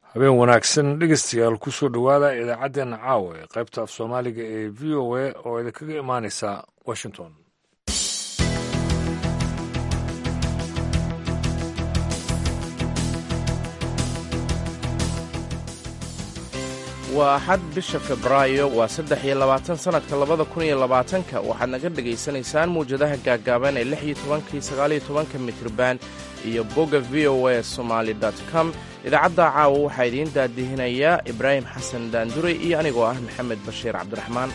habeen wanaagsan dhegeystayaal kusoo dhowaada idaacaddeenna caawa ee qaybta af soomaaliga ee v o a oo idinkaga imaanaysa washington. waa axad bisha febraayo waa 23 sannadka 2020 waxaad naga dhegaysanaysaan mawjadaha gaaggaaban ee 16-19 mitriban iyo bogga v o a somaali com. idaacadda caawa waxaa idiin daadihinayaa ibraahim xasan daandure iyo anigoo ah maxamed bashiir cabdiraxmaan.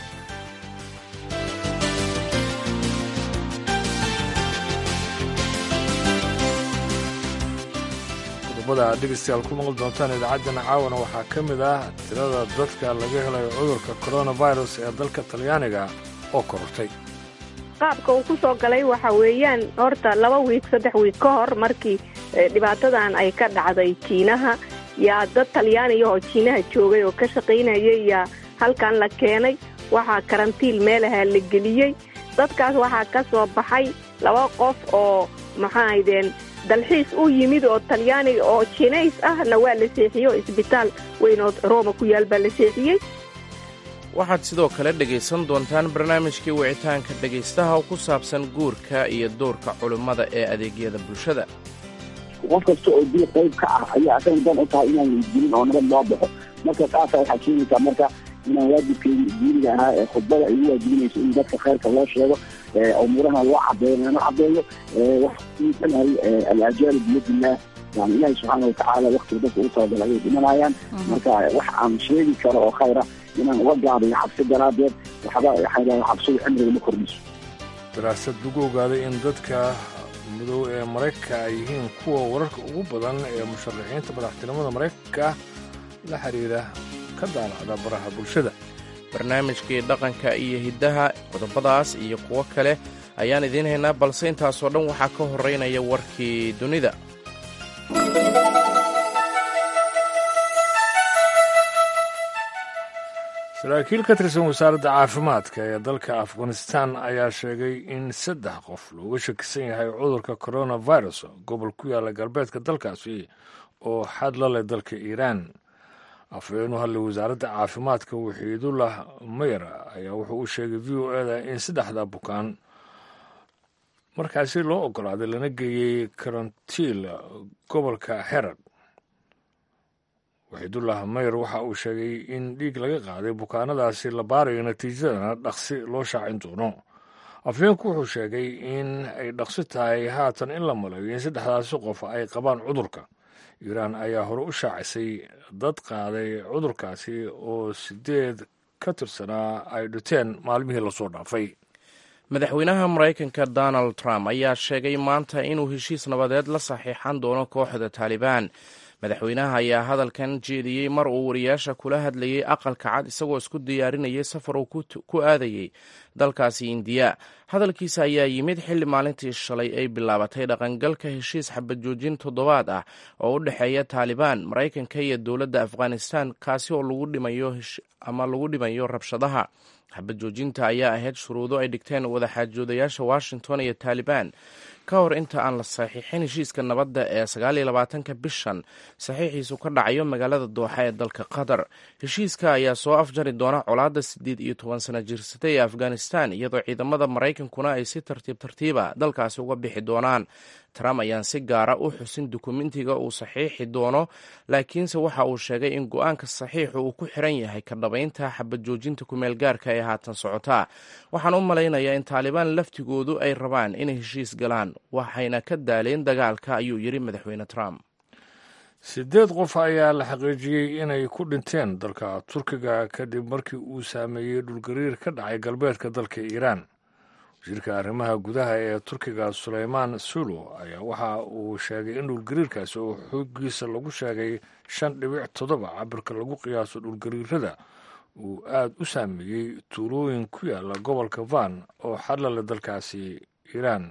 qodobada aad dhegeystayaal ku maqli doontaan idaacaddeenna caawana waxaa ka mid ah tirada dadka laga helayo cudurka coronavirus ee dalka talyaaniga oo korortay. qaabka uu ku soo galay waxa weeyaan horta 2 wiig 3 wiig ka hor markii dhibaatadan ay ka dhacday Jiinaha yaa dad Talyaaniga oo Jiinaha joogay oo ka shaqaynayay yaa halkan la keenay waxaa karantiil meelaha la geliyay. dadkaas waxaa ka soo baxay 2 qof oo maxaydeen dalxiis u yimid oo Talyaaniga oo Jiineys ahna waa la seexiyay isbitaal weyn oo Roma ku yaal baa la seexiyay. waxaad sidoo kale dhegaysan doontaan barnaamijkii wicitaanka dhegaystaha oo ku saabsan guurka iyo doorka culimmada ee adeegyada bulshada. qof kasta oo dil qayb ka ah ayaa asan dan u tahay inaan isdilin oo nabad loo baxo. marka taas waxay keenaysaa marka inaan waajibkeena diiniga ahaa ee khudbada ay waajibinayso in dadka khayrka loo sheego umuuraha loo cadeeyo waxay al-ajaal biyadillah yani ilaahi subxaana watacaala waqtiga dadka u talagalay ayay dhimanayaan. marka wax aan sheegi karo oo khayra inaan uga gaabiyo xabsi daraadeed waxaa xabsidu cimriga ma kordhiso. daraasad lagu ogaaday in dadka madow ee maraykanka ay yihiin kuwa wararka ugu badan ee musharaxiinta madaxtinimada maraykanka la xiriira ka daalacda baraha bulshada. barnaamijkii dhaqanka iyo hiddaha qodobadaas iyo kuwo kale ayaan idiin haynaa, balse intaasoo dhan waxaa ka horraynaya warkii dunida. saraakiil ka tirsan wasaaradda caafimaadka ee dalka afghanistan ayaa sheegay in 3 qof looga shakisan yahay cudurka coronavirus gobol ku yaala galbeedka dalkaasi oo xad la leh dalka iiraan. afhayeen u hadlay wasaaradda caafimaadka waxiidullah mayer ayaa wuxuu u sheegay v o a da in 3 bukaan markaasi loo ogolaaday lana geeyey karantiil gobolka herad. waxiidullah mayer waxa uu sheegay in dhiig laga qaaday bukaanadaasi la baarayo natiijadana dhaqsi loo shaacin doono. afhayeenku wuxuu sheegay in ay dhaqsi tahay haatan in la malayo in 3daasi qof ay qabaan cudurka. iiraan ayaa hore u shaacisay dad qaaday cudurkaasi oo 8 ka tirsanaa ay dhuteen maalmihii lasoo dhaafay. madaxweynaha maraykanka donald trump ayaa sheegay maanta inuu heshiis nabadeed la saxiixan doono kooxda taalibaan. madaxweynaha ayaa hadalkan jeediyey mar uu wariyaasha kula hadlayay aqalka cad isagoo isku diyaarinayay safar uu ku aadayey dalkaasi indiya. hadalkiisa ayaa yimid xilli maalintii shalay ay bilaabatay dhaqangalka heshiis xabajoojin 7 ah oo u dhexeeya taalibaan, maraykanka iyo dowladda afghanistan, kaasi oo lagu dhimayo rabshadaha. xabajoojinta ayaa ahayd shuruudo ay dhigteen wadaxaajoodayaasha washington iyo taalibaan ka hor inta aan la saxiixin heshiiska nabadda ee 29 bishan saxiixiisu ka dhacayo magaalada dooxa ee dalka qatar. heshiiska ayaa soo afjari doona colaadda 18 sano jirsatay ee afghanistan, iyadoo ciidamada maraykankuna ay si tartiiba dalkaasi uga bixi doonaan. trump ayaan si gaara u xusin dukumentiga uu saxiixi doono, laakiinse waxa uu sheegay in go-aanka saxiixu uu ku xiran yahay ka dhabaynta xabajoojinta kumeelgaarka ee haatan socotaa. waxaan u malaynayaa in taalibaan laftigoodu ay rabaan inay heshiis galaan, waxayna ka daaleen dagaalka, ayuu yidhi madaxweyne trump. 8 qof ayaa la xaqiijiyey inay ku dhinteen dalka turkiga kadib markii uu saameeyey dhulgariir ka dhacay galbeedka dalka iiraan. wasiirka arrimaha gudaha ee turkiga suleymaan sulo ayaa waxa uu sheegay in dhulgariirkaasi oo xoogiisa lagu sheegay 5.7 cabirka lagu qiyaaso dhulgariirada uu aad u saameeyey tuulooyin ku yaala gobolka van oo xadlale dalkaasi iiraan.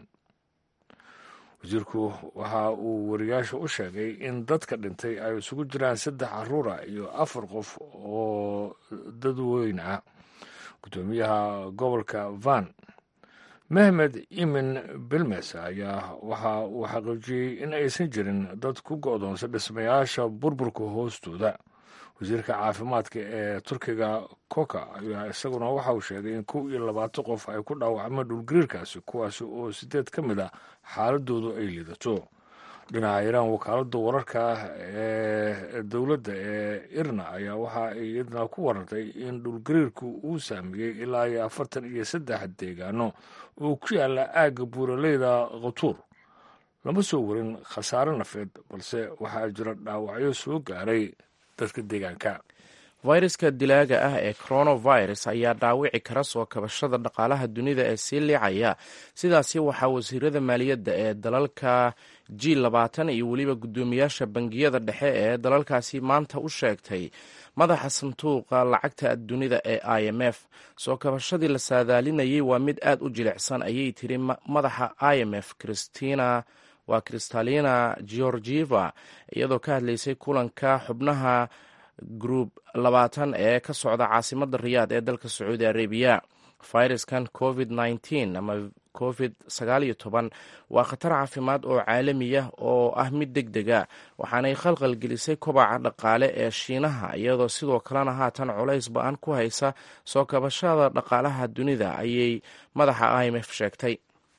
wasiirku waxa uu wariyaasha u sheegay in dadka dhintay ay isugu jiraan 3 caruura iyo 4 qof oo dadweyn ah. gudoomiyaha gobolka van mehmed imin bilmes ayaa waxa uu xaqiijiyey in aysan jirin dad ku go'doonsan dhismayaasha burburka hoostooda. wasiirka caafimaadka ee turkiga koka ayaa isaguna waxa uu sheegay in 21 qof ay ku dhaawacmeen dhulgariirkaasi, kuwaasi oo 8 ka mid ah xaaladoodu ay liidato. dhinaca iiraan, wakaaladda wararka ee dowladda ee irna ayaa waxa ay iyadna ku warantay in dhulgariirku uu saameeyey ilaa iyo 43 deegaano oo ku yaala aagga buuraleyda khatuur. lama soo warin khasaare nafeed, balse waxaa jira dhaawacyo soo gaaray dadka deegaanka. fayraska dilaaga ah ee coronavirus ayaa dhaawici kara soo kabashada dhaqaalaha dunida ee sii liicaya. sidaasi waxaa wasiirada maaliyadda ee dalalka G20 iyo weliba guddoomiyaasha bangiyada dhexe ee dalalkaasi maanta u sheegtay madaxa sanduuqa lacagta dunida ee IMF. soo kabashadii la saadaalinayay waa mid aad u jilicsan, ayay tiri madaxa IMF Kristalina Georgieva iyadoo ka hadlaysay kulanka xubnaha group 20 ee ka socda caasimadda Riyaad ee dalka Sacuudi Arabiya. fayraskan COVID-19 ama COVID-19 waa khatar caafimaad oo caalami ah oo ah mid degdega, waxaanay khalkhal gelisay kobaca dhaqaale ee Shiinaha, iyadoo sidoo kalena haatan culays ba'an ku haysa soo kabashada dhaqaalaha dunida, ayay madaxa IMF sheegtay.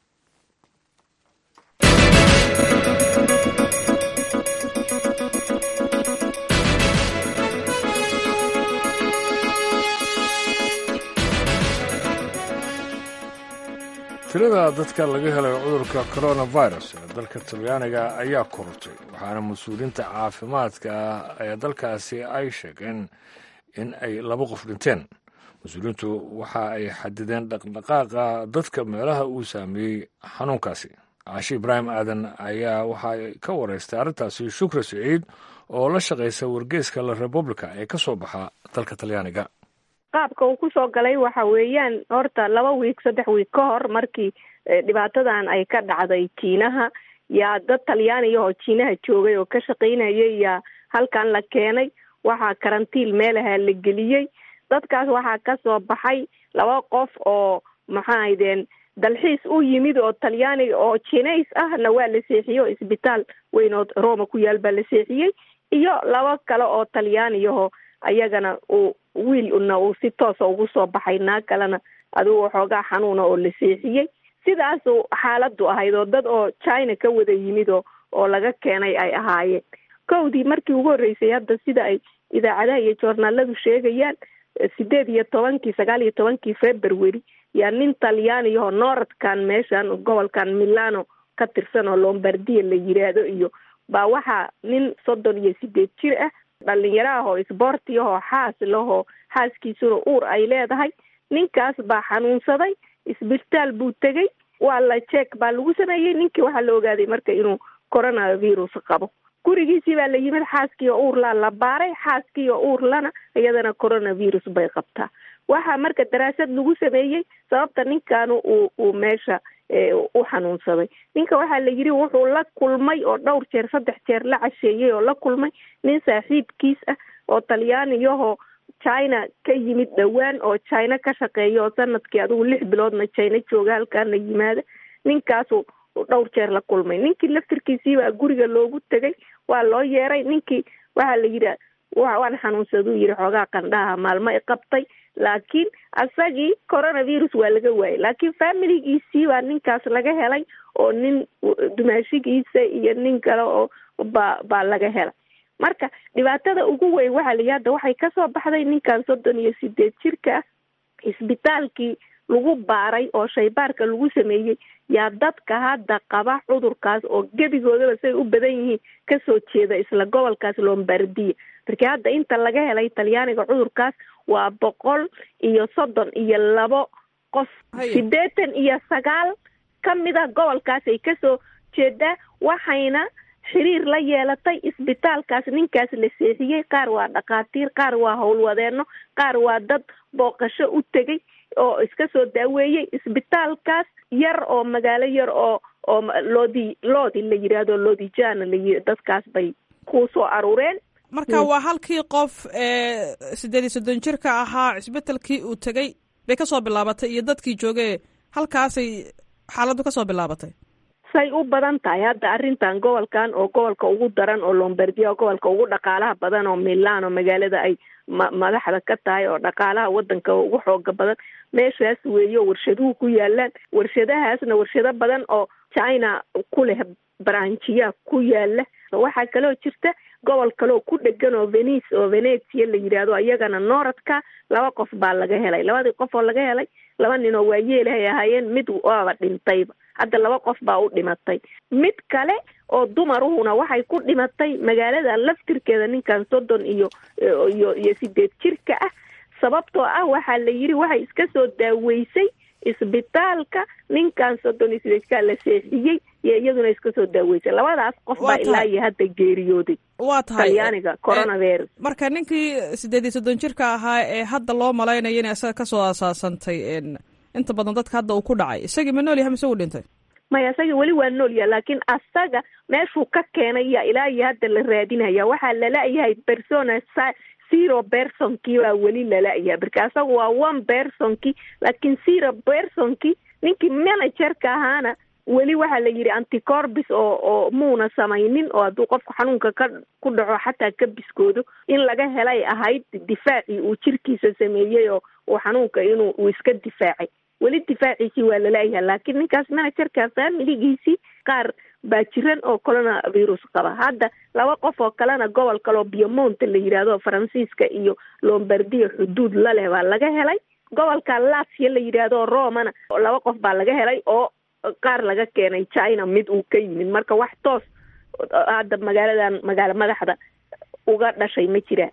tirada dadka laga helay cudurka coronavirus ee dalka talyaaniga ayaa korortay, waxaana mas-uuliyiinta caafimaadka ee dalkaasi ay sheegeen in ay 2 qof dhinteen. mas-uuliyiintu waxa ay xadideen dhaqdhaqaaqa dadka meelaha uu saameeyey xanuunkaasi. caashi ibraahim aadan ayaa waxay ka wareystay arrintaasi shukri siciid oo la shaqaysa wargeyska La Repubblica ee ka soo baxa dalka talyaaniga. qaabka uu kusoo galay waxa weeyaan horta 2 wiig 3 wiig ka hor markii dhibaatadan ay ka dhacday Kiinaha, yaa dad Talyaaniga oo Kiinaha joogay oo ka shaqaynayay yaa halkan la keenay. waxaa karantiil meelaha la geliyey. dadkaas waxaa ka soo baxay 2 qof oo maxaaydeen dalxiis u yimid oo Talyaaniga oo Chineys ahna waa la seexiyey isbitaal weyn oo Roma ku yaal baa la seexiyey, iyo 2 kale oo Talyaaniga ayagana wiilna uu si toos ugu soo baxay, naag kalena adigu waxoogaa xanuuna oo la seexiyey. sidaasuu xaaladu ahayd oo dad oo China ka wada yimid oo laga keenay ay ahaayeen. kowdii markii ugu horreysay hadda sida ay idaacadaha iyo joornaaladu sheegayaan 19 February yaa nin Talyaani oo Northkan meeshan gobolkan Milano ka tirsan oo Lombardia la yiraahdo iyo baa waxaa nin 38 jir ah dhalinyaraha oo isboorti oo xaas laho xaaskiisuna uur ay leedahay. ninkaas baa xanuunsaday, isbitaal buu tegey, waa la check baa lagu sameeyey. ninkii waxaa la ogaaday marka inuu coronavirus qabo. gurigiisii baa la yimid, xaaskii oo uur la baaray, xaaskii oo uur lana iyadana coronavirus bay qabtaa. waxaa marka daraasad lagu sameeyey sababta ninkaanu uu meesha u xanuunsaday. ninka waxaa la yiri wuxuu la kulmay oo 3 jeer la casheeyay oo la kulmay nin saaxiibkiis ah oo Talyaaniga China ka yimid dhawaan oo China ka shaqeeyo sanadkii adigu 6 biloodna China jooga halkaan la yimaada. ninkaasu 2 jeer la kulmay. ninkii laftirkiisii baa guriga loogu tagay, waa loo yeeray. ninkii waxaa la yiri waan xanuunsaduu yiri, xoogaa qandhaha maalmo ay qabtay, laakiin asagii coronavirus waa laga waayay. laakiin familigiisii baa ninkaas laga helay oo nin dumaashigiisa iyo nin kale oo baa laga helay. marka dhibaatada ugu weyn waxaa la yiraahdaa waxay ka soo baxday ninkan 38 jirka ah. isbitaalkii lagu baaray oo shaybaarka lagu sameeyey yaa dadka hadda qaba cudurkaas oo gebigoodaba say u badan yihiin ka soo jeeda isla gobolkaas Lombardia. markii hadda inta laga helay Talyaaniga cudurkaas waa 132 qof. 89 ka mid ah gobolkaas ay ka soo jeedaa, waxayna xiriir la yeelatay isbitaalkaas ninkaas la seexiyey. qaar waa dhaqaatiir, qaar waa howlwadeeno, qaar waa dad booqasho u tegey oo iska soo daaweeyey. isbitaalkaas yar oo magaalo yar oo loodi la yiraahdo Lodigiana la yiraahdo, dadkaas bay ku soo aruureen. marka waa halkii qof 38 jirka ahaa isbitaalkii uu tegey bay ka soo bilaabatay iyo dadkii joogay halkaasay xaaladdu kasoo bilaabatay say u badan tahay hadda arrintan gobolkan oo gobolka ugu daran oo Lombardia oo gobolka ugu dhaqaalaha badan oo Milano magaalada ay madaxda ka tahay oo dhaqaalaha wadanka ugu xooga badan meeshaas weeyo warshaduhu ku yaalaan warshadahaasna warshado badan oo China ku leh branchiya ku yaala waxaa kaloo jirta gobol kaloo ku dhegan oo Venice oo Venezia la yiraahdo ayagana nooradka 2 qof baa laga helay 2 qof oo laga helay 2 nin oo waayeelay ahaayeen mid waaba dhintayba hadda 2 qof baa u dhimatay mid kale oo dumaruhuna waxay ku dhimatay magaalada laftirkeeda ninkan 30 iyo 8 jirka ah sababtoo ah waxaa la yiri waxay iska soo daaweysay isbitaalka ninkan 38 ka la seexiyay iyaduna iska soo daaweysay labadaas qof baa ilaa iyo hadda geeriyooday waa tahay talyaaniga coronavirus marka ninkii 38 jirka ahaa ee hadda loo malaynayo in asaga ka soo asaasantay inta badan dadka hadda uu ku dhacay isagii ma nool yahay mise uu dhintay maya asaga weli waa nool yahay laakiin asaga meeshuu ka keenay ilaa iyo hadda la raadinaya waxaa la leeyahay persona 0 personkii waa weli la leeyahay marka asaga waa 1 personkii laakiin 0 personkii ninkii managerka ahaana weli waxaa la yiri anticorpus oo muuna samaynin oo hadduu qofku xanuunka ku dhaco xataa ka biskoodo in laga helay ahayd difaaci uu jirkiisa sameeyay oo xanuunka inuu iska difaacay weli difaaciisii waa la leeyahay laakiin ninkaas managerka familigiisii qaar baa jiran oo coronavirus qaba hadda 2 qof oo kalena gobol kale oo Piemonte la yiraahdo Faransiiska iyo Lombardia xuduud la leh baa laga helay gobolka Lazio la yiraahdo Romana 2 qof baa laga helay oo qaar laga keenay China mid uu ka yimid marka wax toos hadda magaala madaxda uga dhashay ma jira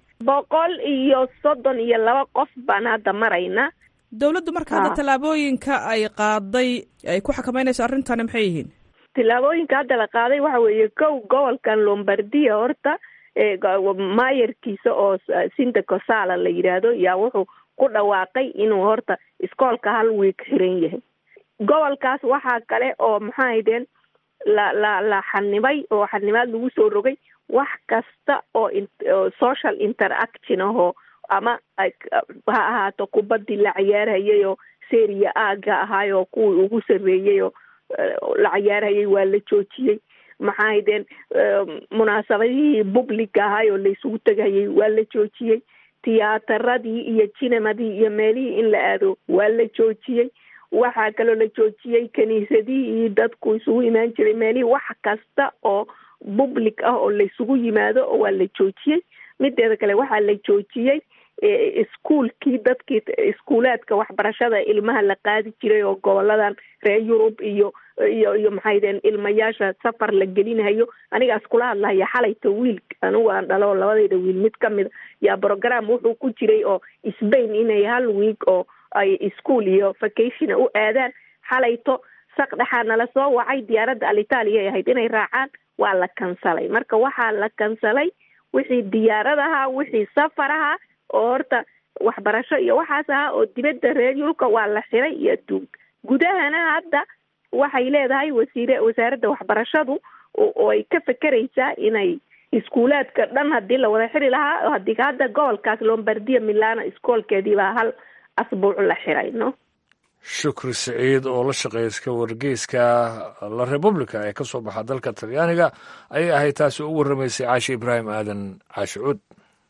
132 qof baan hadda maraynaa dawladdu marka hadda tallaabooyinka ay qaaday ay ku xakameynayso arrintan maxay yihiin tallaabooyinka hadda la qaaday waxa weeye gobolkan Lombardia horta maayarkiisa oo Sindaco Sala la yiraahdo yaa wuxuu ku dhawaaqay inuu horta iskoolka hal week xiran yahay gobolkaas waxaa kale oo maxaydeen la xanibay oo xanibaad lagu soo rogay wax kasta oo social interaction oo ama ha ahaato kubadii la ciyaarayay oo Serie A ga ahaay oo kuwii ugu sareeyay oo la ciyaarayay waa la joojiyay maxaydeen munaasabadihii public ahaay oo la isugu tagayay waa la joojiyay tiyaatarradii iyo cinemadii iyo meelihii in la aado waa la joojiyay waxaa kaloo la joojiyay kaniisadihii iyo dadku isugu imaan jiray meelihii wax kasta oo public ah oo la isugu yimaado oo waa la joojiyay mideeda kale waxaa la joojiyay iskuulkii dadkii iskuulaadka waxbarashada ilmaha la qaadi jiray oo goboladan reer Yurub iyo maxaydeen ilmayaasha safar la gelinayo anigaas kula hadlaya xalayta wiil anigu aan dhalo labadayda wiil mid kamid yaa program wuxuu ku jiray oo Spain inay hal week oo ay school iyo vacation u aadaan xalayto saqdhaxana la soo wacay diyaaradda Italia ay ahayd inay raacaan waa la kansalay marka waxaa la kansalay wixii diyaaradaha wixii safaraha oo horta waxbarasho iyo waxaas ahaa oo dibadda reer Yurubka waa la xiray iyo adduunka gudahana hadda waxay leedahay wasaaradda waxbarashadu oo ay ka fakaraysaa inay iskuulaadka dhan haddii la wada xiri lahaa haddii hadda gobolkaas Lombardia Milano iskoolkeedii baa hal asbuuc la xiray no shukri saciid oo la shaqeyska wargeyska La Repubblica ee ka soo baxa dalka Talyaaniga ayay ahayd taasi u warramaysay Caashi Ibraahim Aadan Caashi Cuud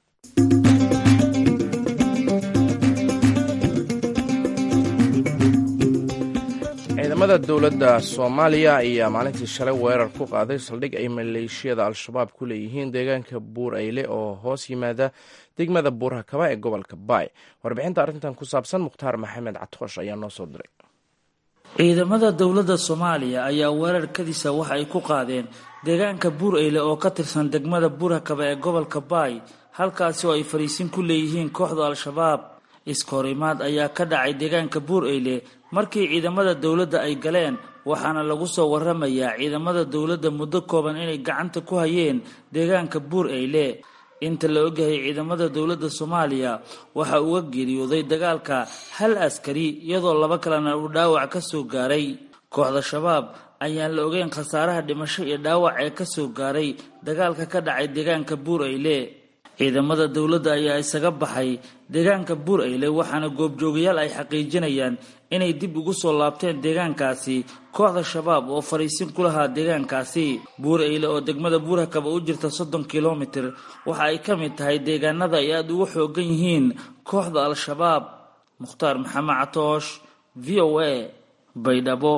ciidamada dowladda Soomaaliya ayaa maalintii shalay weerar ku qaaday saldhig ay maleeshiyada al-shabaab ku leeyihiin deegaanka Buur Eyle oo hoos yimaada degmada Buur-Hakaba ee gobolka Baay. Warbixinta arrintan ku saabsan Mukhtaar Maxamed Catoosh ayaa noo soo diray. ciidamada dowladda Soomaaliya ayaa weerar kadisa waxa ay ku qaadeen deegaanka Buur Eyle oo ka tirsan degmada Buur-Hakaba ee gobolka Baay halkaas oo ay fariisin ku leeyihiin kooxda al-shabaab. iskoorimaad ayaa ka dhacay deegaanka Buur Eyle markii ciidamada dawladda ay galeen waxaana lagu soo waramayaa ciidamada dawladda muddo kooban inay gacanta ku hayeen deegaanka Buur Eyle inta la ogyahay ciidamada dawladda Soomaaliya waxa uu geeriyooday dagaalka hal askari iyadoo 2 kalena uu dhaawac ka soo gaaray kooxda shabaab ayaan la ogeyn khasaaraha dhimasho iyo dhaawac ee ka soo gaaray dagaalka ka dhacay deegaanka Buur Eyle ciidamada dowladda ayaa isaga baxay deegaanka buur eyle waxaana goobjoogayaal ay xaqiijinayaan inay dib ugu soo laabteen deegaankaasi kooxda shabaab oo fariisin ku lahaa deegaankaasi. buur eyle oo degmada buurhakaba u jirta 30 kilomitir waxa ay ka mid tahay deegaanada ay aada ugu xoogan yihiin kooxda al-shabaab. mukhtaar maxamed catoosh, VOA, Baydhabo.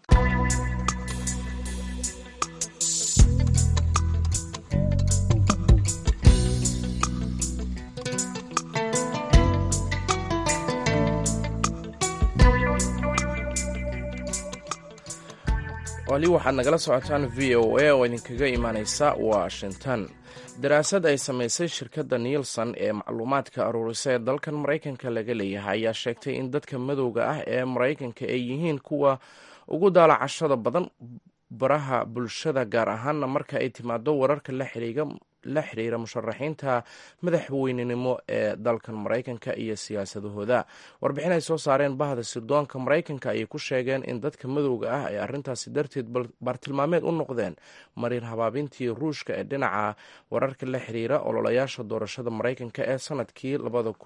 wali waxaad nagala socotaan VOA oo idinkaga imaaneysa Washington. daraasad ay samaysay shirkadda Nielsen ee macluumaadka aruurisa ee dalkan Maraykanka laga leeyahay ayaa sheegtay in dadka madowga ah ee Maraykanka ay yihiin kuwa ugu daalacashada badan baraha bulshada, gaar ahaanna marka ay timaado wararka la xiriira musharaxiinta madaxweynenimo ee dalkan Maraykanka iyo siyaasadahooda. warbixin ay soo saareen bahda sirdoonka Maraykanka ayay ku sheegeen in dadka madowga ah ay arrintaasi darteed bartilmaameed u noqdeen marin habaabintii Ruushka ee dhinaca wararka la xiriira ololayaasha doorashada Maraykanka ee sanadkii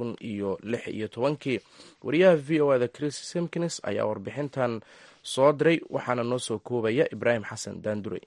2016. wariyaha VOA Chris Simkins ayaa warbixintan soo diray, waxaana noo soo koobaya Ibraahim Xasan Daandure.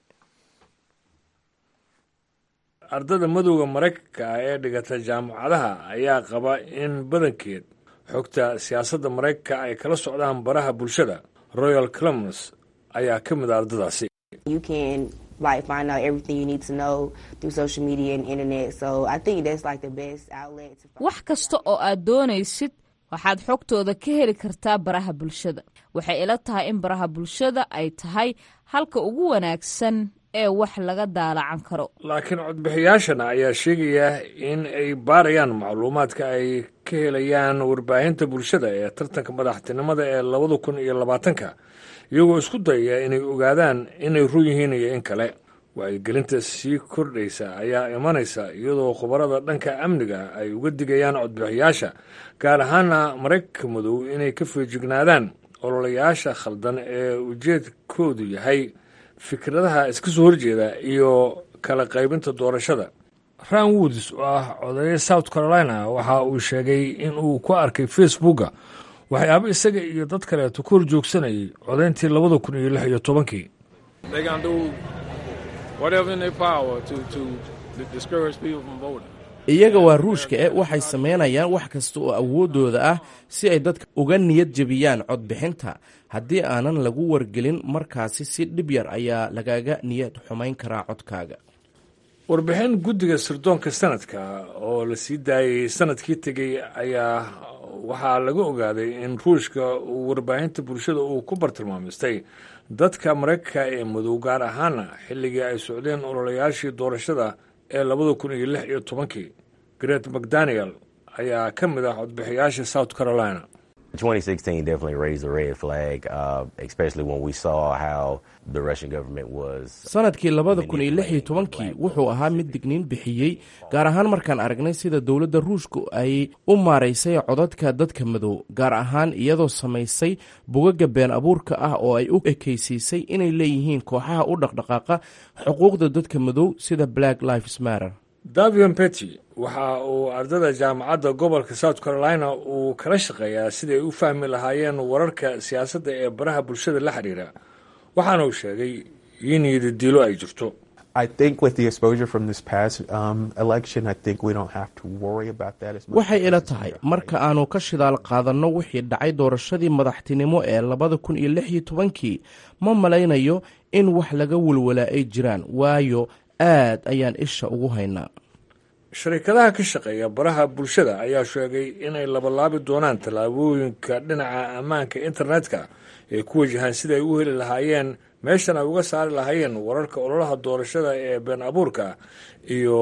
ardada madowga Maraykanka ee dhigata jaamacadaha ayaa qaba in badankeed xogta siyaasadda Maraykanka ay kala socdaan baraha bulshada. Royal Clemens ayaa ka mid ah ardadaasi. find out everything you need to know through social media and internet, so I think that's like the best outlet to wax kasta oo aad doonaysid waxaad xogtooda ka heli kartaa baraha bulshada. waxay ila tahay in baraha bulshada ay tahay halka ugu wanaagsan ee wax laga daalacan karo. laakiin codbixiyaashana ayaa sheegaya in ay baarayaan macluumaadka ay ka helayaan warbaahinta bulshada ee tartanka madaxtinimada ee 2020 iyagoo isku dayaya inay ogaadaan inay run yihiin iyo in kale. wacyigelinta sii kordhaysa ayaa imanaysa iyadoo khubarada dhanka amniga ay uga digayaan codbixiyaasha, gaar ahaana Maraykanka madow, inay ka feejignaadaan ololayaasha khaldan ee ujeedkoodu yahay fikradaha iska soo horjeeda iyo kala qaybinta doorashada. Ran Woods oo ah odaye South Carolina waxa uu sheegay in uu ku arkay Facebooka waxyaabo isaga iyo dad kaleeto ku horjoogsanayay codayntii 2016. iyaga waa Ruushka waxay sameynayaan wax kasta oo awoodooda ah si ay dadka uga niyad jabiyaan codbixinta. haddii aanan lagu wargelin markaasi si dhib yar ayaa lagaga niyad xumayn karaa codkaaga. warbixin guddiga sirdoonka sanadka oo la sii daayay sanadkii tegey ayaa waxaa laga ogaaday in Ruushka uu warbaahinta bulshada uu ku bartilmaamistay dadka Maraykanka ee madow, gaar ahaana xilligii ay socdeen ololayaashii doorashada ee 2016. Greg McDaniel ayaa ka mid ah codbixiyaasha South Carolina. 2016 definitely raised a red flag, especially when we saw how the Russian government was. sanadkii 2016 wuxuu ahaa mid digniin bixiyey, gaar ahaan markaan aragnay sida dowladda Ruushku ay u maaraysay codadka dadka madow, gaar ahaan iyadoo samaysay bugaga been abuurka ah oo ay u ekaysiisay inay leeyihiin kooxaha u dhaqdhaqaaqa xuquuqda dadka madow sida Black Lives Matter. Davion Petty waxa uu ardada jaamacadda gobolka South Carolina uu kala shaqeeyaa sidii ay u fahmi lahaayeen wararka siyaasadda ee baraha bulshada la xiriira. waxaana uu sheegay in yidadiilo ay jirto. I think with the exposure from this past election, I think we don't have to worry about that as much. waxay ila tahay marka aanu ka shidaal qaadanno wixii dhacay doorashadii madaxtinimo ee 2016 ma malaynayo in wax laga walwala ay jiraan, waayo aad ayaan isha ugu haynaa. shirkadaha ka shaqeeya baraha bulshada ayaa sheegay inay labalaabi doonaan tallaabooyinka dhinaca ammaanka internetka ee ku wajahan sida ay u heli lahaayeen meeshan ay uga saari lahaayeen wararka ololaha doorashada ee been abuurka iyo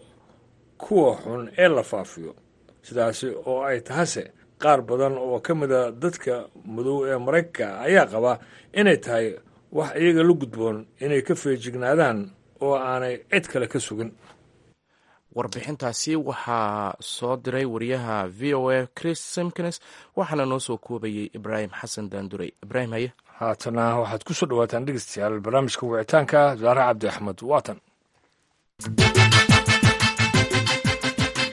kuwa xun ee la faafiyo. sidaasi oo ay tahase qaar badan oo ka mida dadka madow ee Maraykanka ayaa qaba inay tahay wax iyaga la gudboon inay ka feejignaadaan oo aanay cid kale ka sugin. warbixintaasi waxaa soo diray wariyaha VOA Chris Simkins, waxaana noo soo koobayay Ibraahim Xasan Daandure. Ibraahim haye. haatana waxaad ku soo dhawaataan dhegeystayaal barnaamijka wicitaanka Zaare Cabdi Axmed. waatan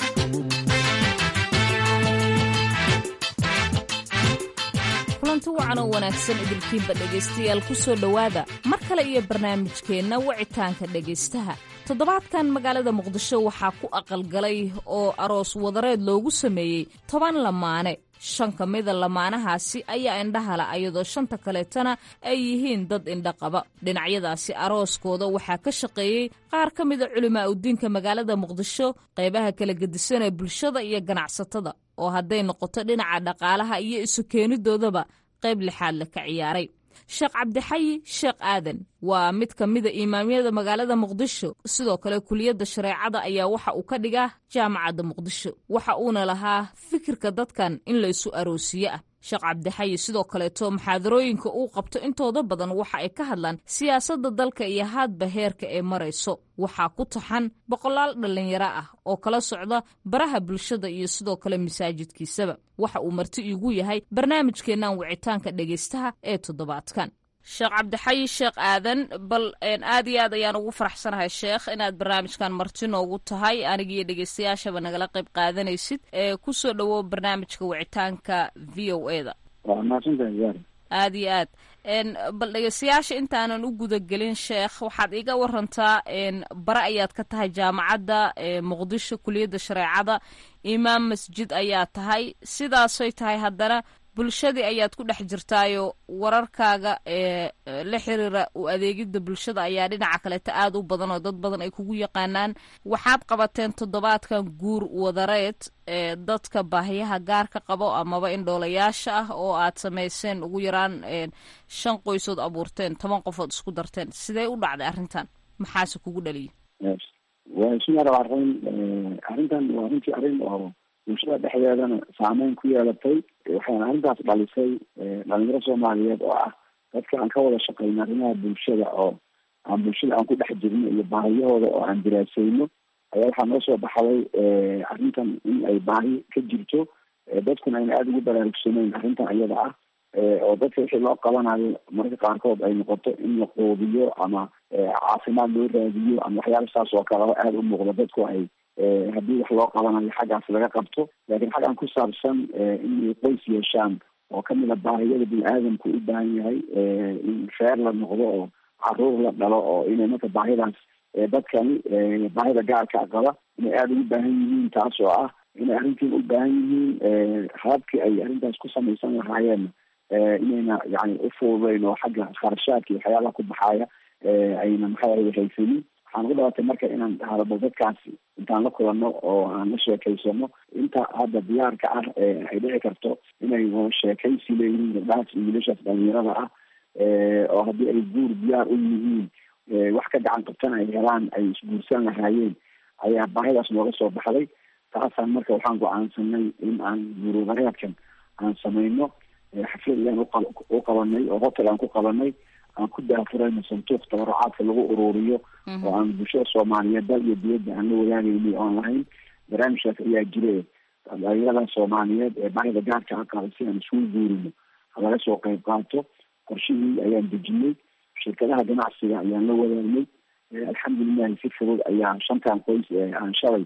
kulanti wacan oo wanaagsan idilkiinba dhegaystayaal ku soo dhowaada mar kale iyo barnaamijkeenna wicitaanka dhegaystaha. toddobaadkan magaalada muqdisho waxaa ku aqalgalay oo aroos wadareed loogu sameeyey 10 lamaane. 5 ka mida lamaanahaasi ayaa indhahala ayadoo 5 kaleetana ay yihiin dad indha qaba. dhinacyadaasi arooskooda waxaa ka shaqeeyey qaar ka mida culimaa udiinka magaalada muqdisho, qaybaha kala gedisan ee bulshada iyo ganacsatada, oo hadday noqoto dhinaca dhaqaalaha iyo isu keenidoodaba qayb lixaad le ka ciyaaray. sheekh cabdixayi sheekh aadan waa mid ka mida imaamyada magaalada muqdisho, sidoo kale kuliyadda shareecada ayaa waxa uu ka dhigaa jaamacadda muqdisho. waxa uuna lahaa fikirka dadkan in la isu aroosiye ah. sheekh cabdixayi sidoo kaleeto muxaadarooyinka uu qabto intooda badan waxa ay ka hadlaan siyaasadda dalka iyo haadba heerka ee marayso. waxaa ku taxan 100 dhallinyaro ah oo kala socda baraha bulshada iyo sidoo kale masaajidkiisaba. waxa uu marti iigu yahay barnaamijkeennan wicitaanka dhegaystaha ee toddobaadkan. sheekh cabdixayi sheekh aadan, bal aad iyo aad ayaan ugu faraxsanahay sheekh inaad barnaamijkan marti noogu tahay, anigiiyo dhegaystayaashaba nagala qayb qaadanaysid. ku soo dhowow barnaamijka wicitaanka v o e da. aad iyo aad. bal dhegaystayaasha intaanan u gudagelin sheekh, waxaad iga warantaa bare ayaad ka tahay jaamacadda muqdisho kuliyadda shareecada, imaam masjid ayaa tahay, sidaasay tahay haddana bulshadii ayaad ku dhex jirtaayo wararkaaga la xiriira u adeegidda bulshada ayaa dhinaca kaleeta aad u badan oo dad badan ay kugu yaqaanaan. waxaad qabateen toddobaadkan guur wadareed dadka baahiyaha gaarka qabo amaba indhoolayaasha ah oo aad samayseen ugu yaraan 5 qoysood abuurteen, 10 qofood isku darteen. sidee u dhacday arrintan, maxaase kugu dhaliyay? arrintan waa runtii arrin oo bulshada dhexdeedana saameyn ku yeelatay. waxayna arrintaas dhalisay dhalinyaro soomaaliyeed oo ah dadka aan ka wada shaqeyno arrimaha bulshada, oo aan bulshada aan ku dhex jirno iyo baahiyahooda oo aan diraasayno, ayaa waxaa noo soo baxday arrintan in ay baahi ka jirto, dadkuna ayna aada ugu baraarugsaneyn arrintan iyada ah, oo dadka wixii loo qabanayo mararka qaarkood ay noqoto in la quudiyo ama caafimaad loo raadiyo ama waxyaala saas oo kale oo aada u muuqda dadku ay haddii wax loo qabanayo xaggaas laga qabto. laakiin xaggan ku saabsan inay qoys yeeshaan oo kamid a baahiyada bini-aadamku u baahan yahay, in reer la noqdo oo caruur la dhalo, oo inay marka baahidaas dadkani baahida gaarka qaba inay aada ugu baahan yihiin, taas oo ah inay arrintiin u baahan yihiin hababkii ay arrintaas ku samaysan lahaayeen inayna yani u fududeyn oo xagga kharashaadka iyo waxyaalaha ku baxaaya ayna maxaa haysanin. waxaan ugu dhawaatay marka inaan hadabo dadkaasi intaan la kulanno oo aan la sheekaysano, inta hadda diyaarka ah ay dhici karto inay wada sheekaysi leeyihiin gabdhahaas iyo wiilashaas dhalinyarada ah, oo haddii ay guur diyaar u yihiin wax ka gacan qabtana ay helaan ay isguursan lahaayeen, ayaa baahidaas nooga soo baxday. taasaan marka waxaan go-aansanay in aan guur wadareedkan aan samayno. xaflad ayaan u qabanay oo hotel aan ku qabanay, aan ku daafurayno sanduuq tabarucaadka lagu ururiyo oo aan bulshada soomaaliyeed dal iyo diyadda aan la wadaagaynay oon lahayn. barnaamijkaas ayaa jire dhalinyarada soomaaliyeed ee baahida gaarka a qaba si aan isugu guurino halaga soo qayb qaato. qorshihii ayaan dejinay, shirkadaha ganacsiga ayaan la wadaagnay. alxamdulilahi si fudud ayaa 5 qoys aan shalay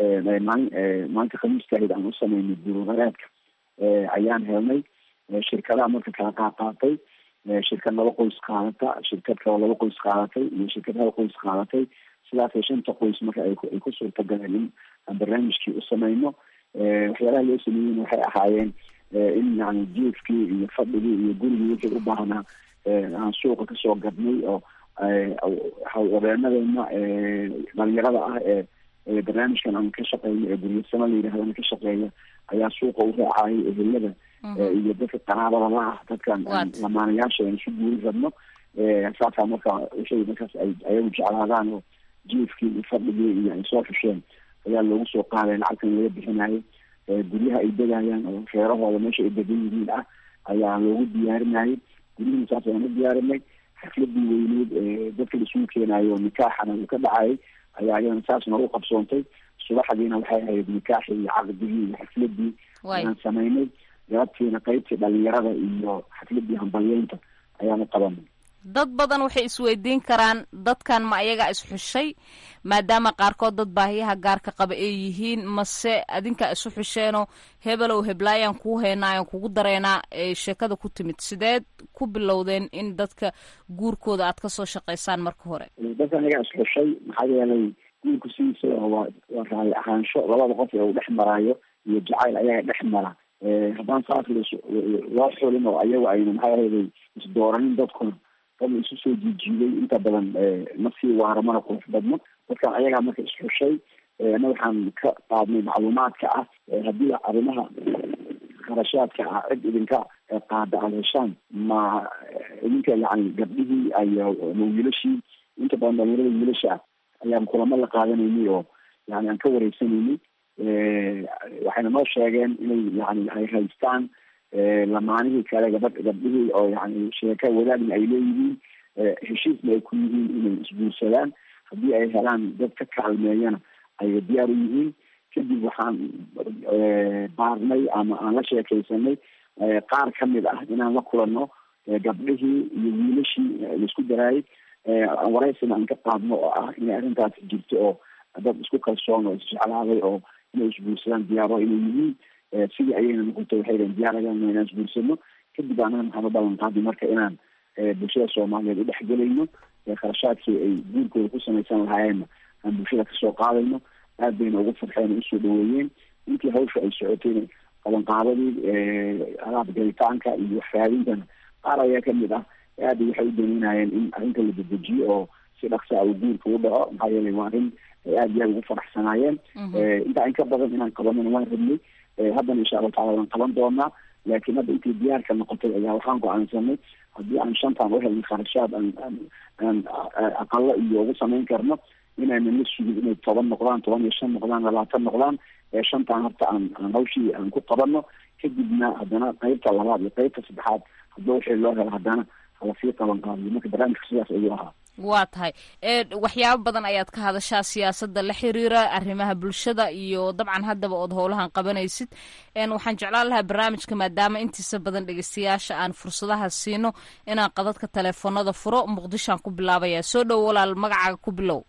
maalinta khamiistahayd aan u samaynay guur wadareedka ayaan helnay. shirkadaha marka kala qaaqaatay, shirkad 2 qoys qaadata, shirkad kale 2 qoys qaadatay iyo shirkad 1 qoys qaadatay. sidaasay 5 qoys marka ay ku suurtagaleen in aan barnaamijkii u samayno. waxyaalaha loo sameeyeyna waxay ahaayeen in yani jiefkii iyo fadhigii iyo gurigii wixii u baahnaa aan suuqa kasoo gadnay, oo haweenadeena dhalinyarada ah ee barnaamijkan aan ka shaqeyno ee guryasamo la yidhahdana ka shaqeeya ayaa suuqa u raacayay ehelada iyo dadka qaraabada la ah dadkan lamaanayaasha aan isu guuri rabno. saasaa marka wixii markaas ay ayagu jeclaadaan oo jiefkii iyo fadhigii iyo ay soo xusheen ayaa loogu soo qaaday lacagtan laga bixinayo. guryaha ay degayaan oo reerahooda meesha ay degan yihiin ah ayaa loogu diyaarinayay. guryihii saas ayaan u diyaarinay. xafladii weyneed dadka isugu keenayo nikaaxana uu ka dhacayay ayaa iyadana saas noogu qabsoontay. subaxdiina waxay ahayd nikaaxii iyo caqdigii iyo xafladii ayaan samaynay. galabtiina qaybtii dhalinyarada iyo xafladii hambalyeynta ayaanu qabanay. dad badan waxay isweydiin karaan dadkan ma ayaga isxushay maadaama qaarkood dad baahiyaha gaarka qaba ay yihiin mase adinka isu xusheenoo hebelow heblaayaan kuu haynaayan kugu dareynaa ee sheekada ku timid sideed ku bilowdeen in dadka guurkooda aad kasoo shaqaysaan marka hore dadkan ayagaa isxushay maxaa yeelay guurku sidiisa waa raali ahaansho labada qof ee uu dhex maraayo iyo jacayl ayaga dhex mara haddaan saas loo xulin oo ayagu ayna maxaa ahayday isdooranin dadkuna dad isu soo jiijiiday inta badan ma sii waaro mana qurux badno dadkan ayagaa marka isxushay ana waxaan ka qaadnay macluumaadka ah haddii arrimaha kharashaadka ah cid idinka qaada aada heshaan ma idinka yani gabdhihii ayo wiilashii inta badan dhalinyarada wiilasha ah ayaan kulamo la qaadanaynay oo yani aan ka wareysanaynay waxayna noo sheegeen inay yani ay haystaan lamaanihii kale gabdhihii oo yani sheeka wadaagna ay leeyihiin heshiisna ay ku yihiin inay isguursadaan haddii ay helaan dad ka kaalmeeyana ay diyaar u yihiin kadib waxaan baarnay ama aan la sheekaysanay qaar kamid ah inaan la kulano gabdhihii iyo wiilashii laisku daraayay wareysina aan ka qaadno oo ah inay arrintaasi jirto oo dad isku kalsoon oo isjeclaaday oo inay isguursadaan diyaaro inay yihiin sidii ayayna noqotay waxay dhaheen diyaaradan inaan isguursano kadib annaga maxaan u ballan qaadnay marka inaan bulshada soomaaliyeed udhexgelayno kharashaadkii ay guurkooda ku samaysan lahaayeenna aan bulshada kasoo qaadayno aad bayna ugu farxeen oo usoo dhaweeyeen intii hawsha ay socotayna qabanqaabadii alaab galitaanka iyo waxraadintana qaar ayaa kamid ah aada waxay u danaynayeen in arrinta la dedejiyo oo si dhaksa uu guurka u dhaco maxaa yeelay waa arrin ay aada iyo aada ugu faraxsanaayeen intaa in ka badan inaan qabanana waan rabnay haddana insha allahu tacala waan qaban doonaa laakiin hadda intii diyaarka noqotay ayaa waxaan go-aansanay haddii aan shantaan uhelnay kharashaad aan aqalo iyo ugu samayn karno inaanan la sugin inay 10 noqdaan 15 noqdaan 20 noqdaan shantaan horta aan hawshii aan ku qabano kadibna haddana qaybta labaad iyo qaybta saddexaad hadba wixii loo helo haddana hala sii qaban qaadiyo marka barnaamijka sidaas ayuu ahaa waa tahay waxyaabo badan ayaad ka hadashaa siyaasadda la xiriira arrimaha bulshada iyo dabcan haddaba ood howlahan qabanaysid waxaan jeclaan lahaa barnaamijka maadaama intiisa badan dhegeystayaasha aan fursadaha siino inaan qadadka teleefonada furo muqdishoan ku bilaabaya soo dhow walaal magacaaga ku bilow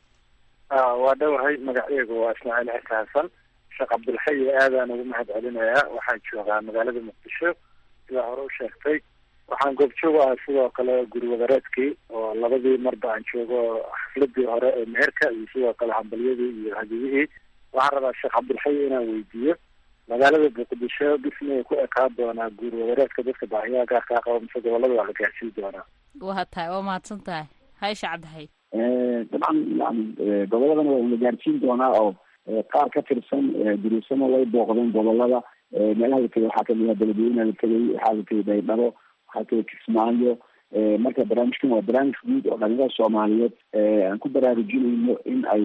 waa dhowahay magaceegu waa ismaaciil xirka xasan sheekh cabdilxayi aadaan ugu mahad celinayaa waxaan joogaa magaalada muqdisho sidaa hore u sheegtay waxaan goobjoog ah sidoo kale guri wadareedkii oo labadii marba aan joogo xafladii hore ee meherka iyo sidoo kale hambalyadii iyo hadiyihii waxaan rabaa sheekh cabdilxayi inaan weydiiyo magaalada muqdisho bismay ku ekaan doonaa guri wadareedka dadka baahiyaha gaarkaa qaba mise gobolada waa la gaarsiin doonaa waa tahay waa mahadsan tahay haysha cabdixayi dabcan yani goboladana waa la gaarsiin doonaa oo qaar ka tirsan duruusana way booqdeen gobolada meelaha la tegay waxaa kamid ah beledweyne la tegay waxaa la tegay baydhabo waxaa tegay kismaayo marka barnaamijkan waa barnaamij guud oo dhalinyarada soomaaliyeed aan ku baraarujinayno in ay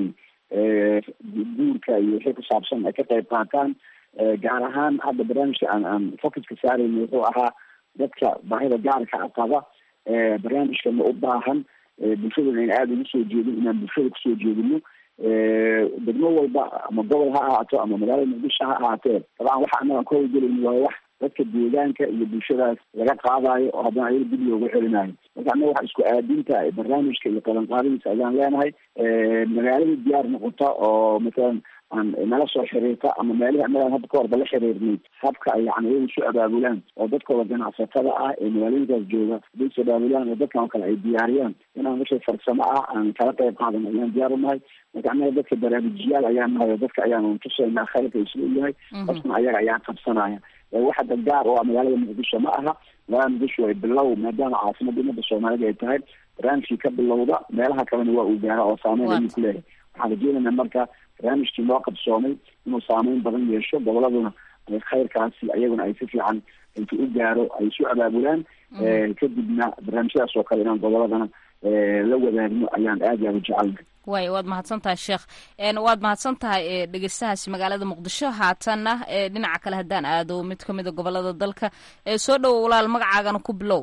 guurka iyo wixii ku saabsan ay ka qayb qaataan gaar ahaan hadda barnaamijka aan focuska saarayno wuxuu ahaa dadka baahida gaarka qaba barnaamijkana u baahan bulshadana in aada ugu soo jeedin inaan bulshada kusoo jeedino degmo walba ama gobol ha ahaato ama magaalada muqdisho ha ahaatee dabcan waxa anagaan ka howlgelayno waa wax dadka deegaanka iyo bulshadaas laga qaadayo oo haddana ayaga dib loogu celinayo marka annaga waxa isku aadinta barnaamijka iyo qabanqaadadiisa ayaan leenahay magaalada diyaar noqota oo matalan aan nala soo xiriirta ama meelaha annagaan hadda ka horba la xiriirnay habka ay yani iyagu isu abaabulaan oo dadkooda ganacsatada ah ee magaalooyinkaas jooga haday is abaabulaan oo dadkan oo kale ay diyaariyaan inaan wixii farsamo ah aan kala qayb qaadan ayaan diyaar u nahay marka annaga dadka barnaamijyaal ayaan nahay oo dadka ayaan tusaynaa khayrka isla yahay qofkana ayaga ayaa qabsanaya waxa dadgaar oo magaalada muqdisho ma aha magaalada muqdisho ay bilow maadaama caasimada umada soomaalida ay tahay barnaamijkii ka bilowda meelaha kalena waa uu gaara oo saameyn ayuu ku leeyahay waxaan rajeynaynaa marka barnaamijkii loo qabsoomay inuu saameyn badan yeesho goboladuna khayrkaasi ayaguna ay si fiican intu u gaaro ay isu abaabulaan kadibna barnaamijyadaas oo kale inaan goboladana la wadaagno ayaan aad iyo aad u jecelnahay way waad mahadsan tahay sheekh waad mahadsan tahay dhegeystahaasi magaalada muqdisho haatanna dhinaca kale haddaan aado mid kamid a gobolada dalka soo dhowo walaal magacaagana ku bilow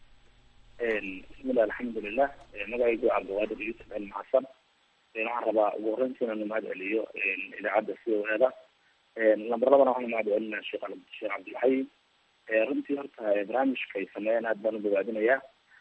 bismillah alxamdulilah magacaygu cabdiqaadir yuusuf cilmi xasan waxaan rabaa ugu horeyntii inaan mahad celiyo idaacadda sidoeeda lambar labana waxaan mahad celinaa sheekh cabdilxayi runtii horta barnaamijka ay sameeyeen aad baan u bogaadinayaa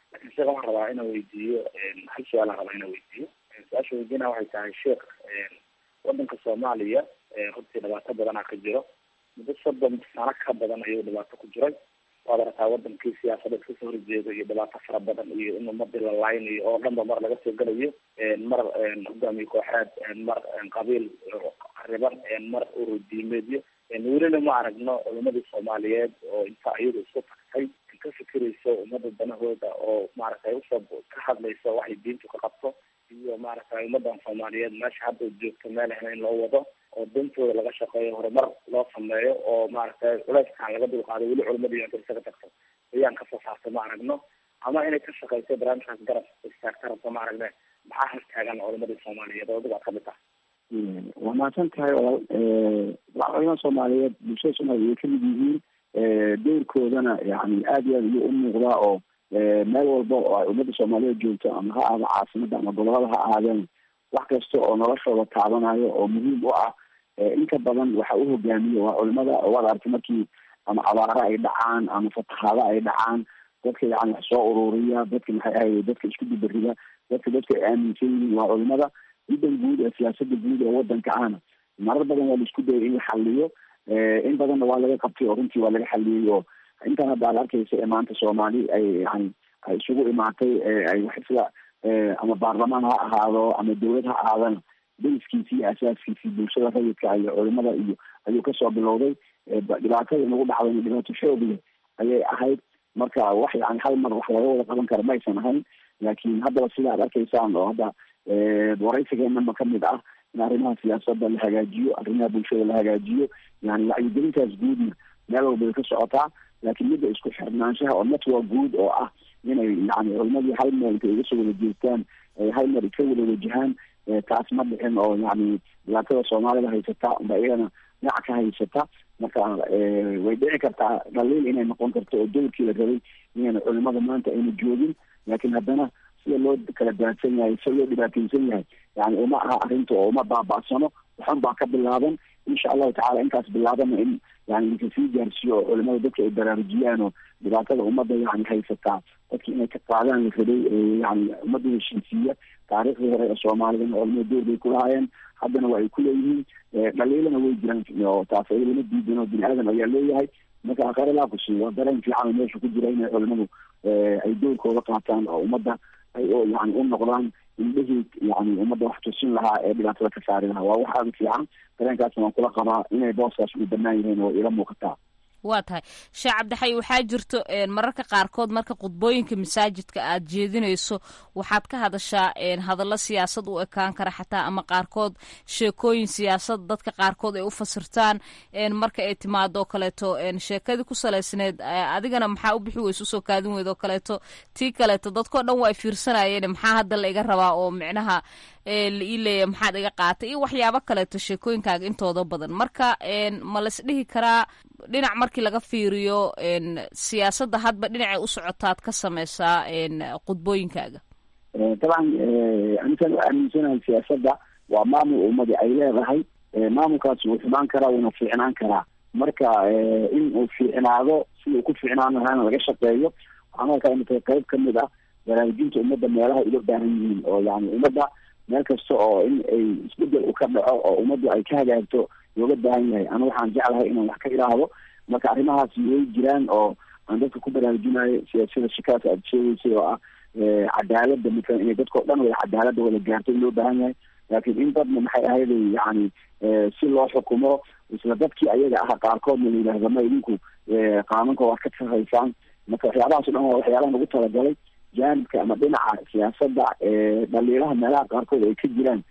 laakiin sheekh waxaan rabaa inaan weydiiyo hal su-aalaan rabaa inaan weydiiyo. su-aasha weydiina waxay tahay sheekh, wadanka Soomaaliya hortii dhibaato badanaa ka jiro, muddo 30 sano ka badan ayuu dhibaato ku jiray. waad aragtaa wadankii siyaasadeed kasoo horjeeda iyo dhibaato fara badan iyo in ummadii la laaynayo oo dhanba mar laga soo gelayo, mar hogaamiye kooxeed, mar qabiil qariban, mar ururdiimeedyo. welina ma aragno culimadii Soomaaliyeed oo inta iyadu isu tagtay ka fikirayso ummada danahooda oo maaragtay usoo ka hadlayso waxay diintu ka qabto, iyo maaragtay ummadan Soomaaliyeed meesha hadda joogto meel in loo wado oo dantooda laga shaqeeyo, horumar loo sameeyo oo maaragtay culeyskaan laga dulqaado. weli culimadii inta isaga tagto ayaan kasoo saartay ma aragno, ama inay ka shaqeyso barnaamijkaas garab istaagta rabto ma aragne. maxaa hortaagan culimadii Soomaaliyeed oo adiga aad kamid tahay? waa mahadsan tahay walaal. culimada Soomaaliyeed bulshada Soomaaliyeed way kamid yihiin, doorkoodana yani aad iyo aad ayuu u muuqdaa oo meel walba oo ay ummada Soomaaliyeed joogto, ama ha ahaado caasimada ama gobolada ha ahaadeen, wax kasta oo noloshooda taabanayo oo muhiim u ah inka badan waxa u hogaamiyo waa culimada. waad aragtay markii ama abaara ay dhacaan ama fatahaada ay dhacaan, dadka yani wax soo ururiya, dadka maxay ahayd dadka isku dubarida, dadka ay aaminsan yihiin waa culimada. ciidan guud ee siyaasada guud ee wadanka ahna marar badan waa la isku dayay in la xaliyo, in badanna waa laga qabtay oo runtii waa laga xaliyey. oo intaan hadda aad arkaysa ee maanta Soomaali ay yani ay isugu imaatay, ay wax sida ama baarlamaan ha ahaado ama dawlad ha ahaadana, daliskiisii iyo asaaskiisii bulshada rayidka iyo culimada iyo ayuu kasoo bilowday. dhibaatada nagu dhacday dhibaato xoog leh ayay ahayd. marka wax yani hal mar wax laga wada qaban kara maysan ahayn, laakiin haddaba sida aad arkaysaan oo hadda waraysigeenama kamid ah in arrimaha siyaasada la hagaajiyo, arrimaha bulshada la hagaajiyo, yani wacyigelintaas guudna meel walba way ka socotaa. laakiin midda isku xirnaanshaha oo network guud oo ah inay yani culimadii hal meel intay iga soo wada jeestaan, hal mar iska wada wajahaan, taas ma dhicin. oo yani dhibaatada Soomaalida haysata unba iyagana dhinac ka haysata. marka way dhici kartaa dhaliil inay noqon karto oo dowlkii la rabay inayna culimada maanta ayna joogin, laakiin haddana sida loo kala daadsan yahay, sida loo dhibaateysan yahay, yani uma aha arrinta oo uma baaba'sano. waxan baa ka bilaaban insha allahu tacala. intaas bilaabana in yani lakasii gaarsiiyo oo culimada dadka ay baraarujiyaan oo dhibaatada ummadda yani haysataa dadki inay ka qaadaan la rabay, yani ummadda heshiisiiya. taariikhdii hore ee Soomaalidana culimada door bay ku lahaayeen, haddana waa ay ku leeyihiin. dhaliilana way jiraan oo taas ay lama diidan oo bini aadan ayaa leeyahay. marka aqare laa kusiiyo dareen fiican meesha ku jira inay culimadu ay doorkooda qaataan oo ummadda ay yani u noqdaan indhahii yani ummadda wax tusin lahaa ee dhibaatada ka saari lahaa. waa wax aada u fiican. dareenkaasna waan kula qabaa inay booskaas u banaan yihiin oo ila muuqataa. waa tahay sheekh cabdixay, waxaa jirto mararka qaarkood marka khudbooyinka masaajidka aad jeedinayso waxaad ka hadashaa hadallo siyaasad u ekaan kara xataa, ama qaarkood sheekooyin siyaasad dadka qaarkood ay u fasirtaan. marka ay timaado oo kaleeto sheekadii ku salaysneed adigana maxaa u bixi weyse usoo kaadin weyd oo kaleeto, tii kaleeto dadkao dhan waa ay fiirsanayeen, maxaa hadda la iga rabaa oo micnaha la ii leeya maxaad iga qaatay iyo waxyaabo kaleeto sheekooyinkaaga intooda badan. marka ma las dhihi karaa dhinac markii laga fiiriyo siyaasadda hadba dhinacay u socotaad ka sameysaa khudbooyinkaaga? dabcan anikaan u aaminsanahay siyaasadda waa maamul ummadii ay leedahay. maamulkaas wuu xumaan karaa wuuna fiicnaan karaa. marka in uu fiicnaado sida uu ku fiicnaan lahaana laga shaqeeyo. waxaan arkaa imika qayb kamid ah baraarujinta ummadda meelaha uga baahan yihiin, oo yani ummadda meel kasta oo in ay isbedel u ka dhaco oo ummaddu ay ka hagaagto looga baahan yahay. ana waxaan jeclahay inaan wax ka ilaahdo. marka arrimahaas way jiraan oo aan dadka ku baraarujinayo. siyaasada shikaasa aad sheegeysay oo ah cadaalada, matalan inay dadkao dhan wada cadaalada wada gaarto in loo baahan yahay. laakiin in dadna maxay ahayd yani si loo xukumo isla dadkii ayaga aha qaarkoodna la yidhaahdo ma idinku qaanuunka waad ka tahaysaan. marka waxyaabahaas o dhan waa waxyaalaha nagu talagalay jaanibka ama dhinaca siyaasada dhaliilaha meelaha qaarkood ay ka jiraan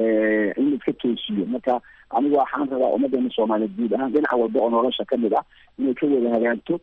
in la iska toosiyo. marka anigu waxaan rabaa ummaddeena Soomaaliyeed guud ahaan dhinac walba oo nolosha kamid ah inay ka wada hagaagto.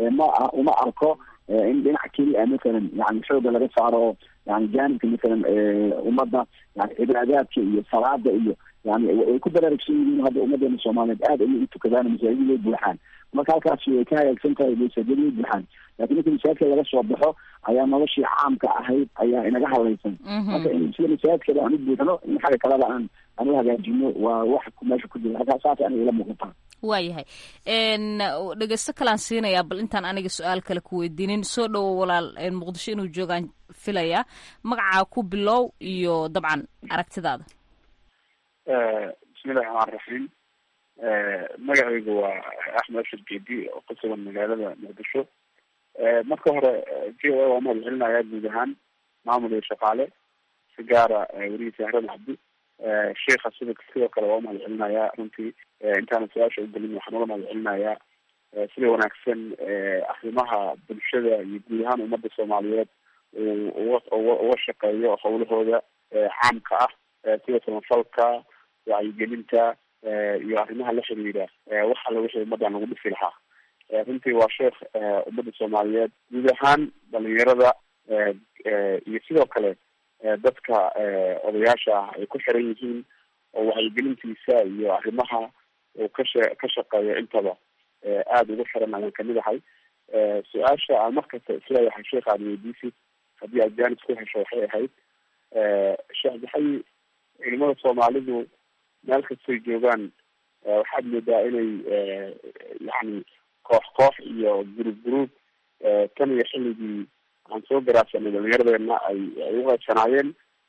uma arko in dhinac keliya matalan yani xooga laga saaro oo yani jaanibka matalan ummadda yani cibaadaadka iyo salaada iyo yani way ku baraarugsan yihiin hadda ummadeena soomaaliyeed aad ayay u tukadaan masaajid way buuxaan marka halkaasi way ka hagaagsan tahay masaajid way buuxaan laakiin marka masaajidka laga soo baxo ayaa noloshii caamka ahayd ayaa inaga hadlaysan marka in sida masaajidkeeda aan u buuxno in xagga kaleba aan u hagaajino waa wax meesha ku jira halkaa saas aniga ila muuqataa waayahay dhegeysto kalaan siinayaa bal intaan aniga su-aal kale ku weydiinin soo dhowo walaal muqdisho inuu joogaan filayaa magacaa ku bilow iyo dabcan aragtidaada bismillahi raxmaan raxiim magacaygu waa axmed ashar geedi oo ka sugan magaalada muqdisho marka hore j o a waa mahad celinayaa guud ahaan maamul iyo shaqaale si gaara werihiisa sahran cabdi sheikha sidoo kale waa umahad celinayaa runtii intaana su-aasha ugelin waxaan uga mahad celinayaa sida wanaagsan arrimaha bulshada iyo guud ahaan ummadda soomaaliyeed uga shaqeeyo howlahooda caamka ah sida samafalka wacyigelinta iyo arrimaha la xiriira wax alla wixii ummaddan lagu dhisi lahaa runtii waa sheekh ummadda soomaaliyeed guud ahaan dhalinyarada iyo sidoo kale dadka odayaasha ah ay ku xiran yihiin oo wacyigelintiisa iyo arrimaha uu ka shaqeeyo intaba aada ugu xiran ayaan kamid ahay su-aasha aan markasta isleeyahay sheekha aad weydiisid haddii aad jaanis ku hesho waxay ahayd sheekh jaxay culimada soomaalidu meel kastoy joogaan waxaad moodaa inay yani koox iyo group tan iyo xilligii aan soo garaadsanay dhalinyaradeenna ay uqeybsanaayeen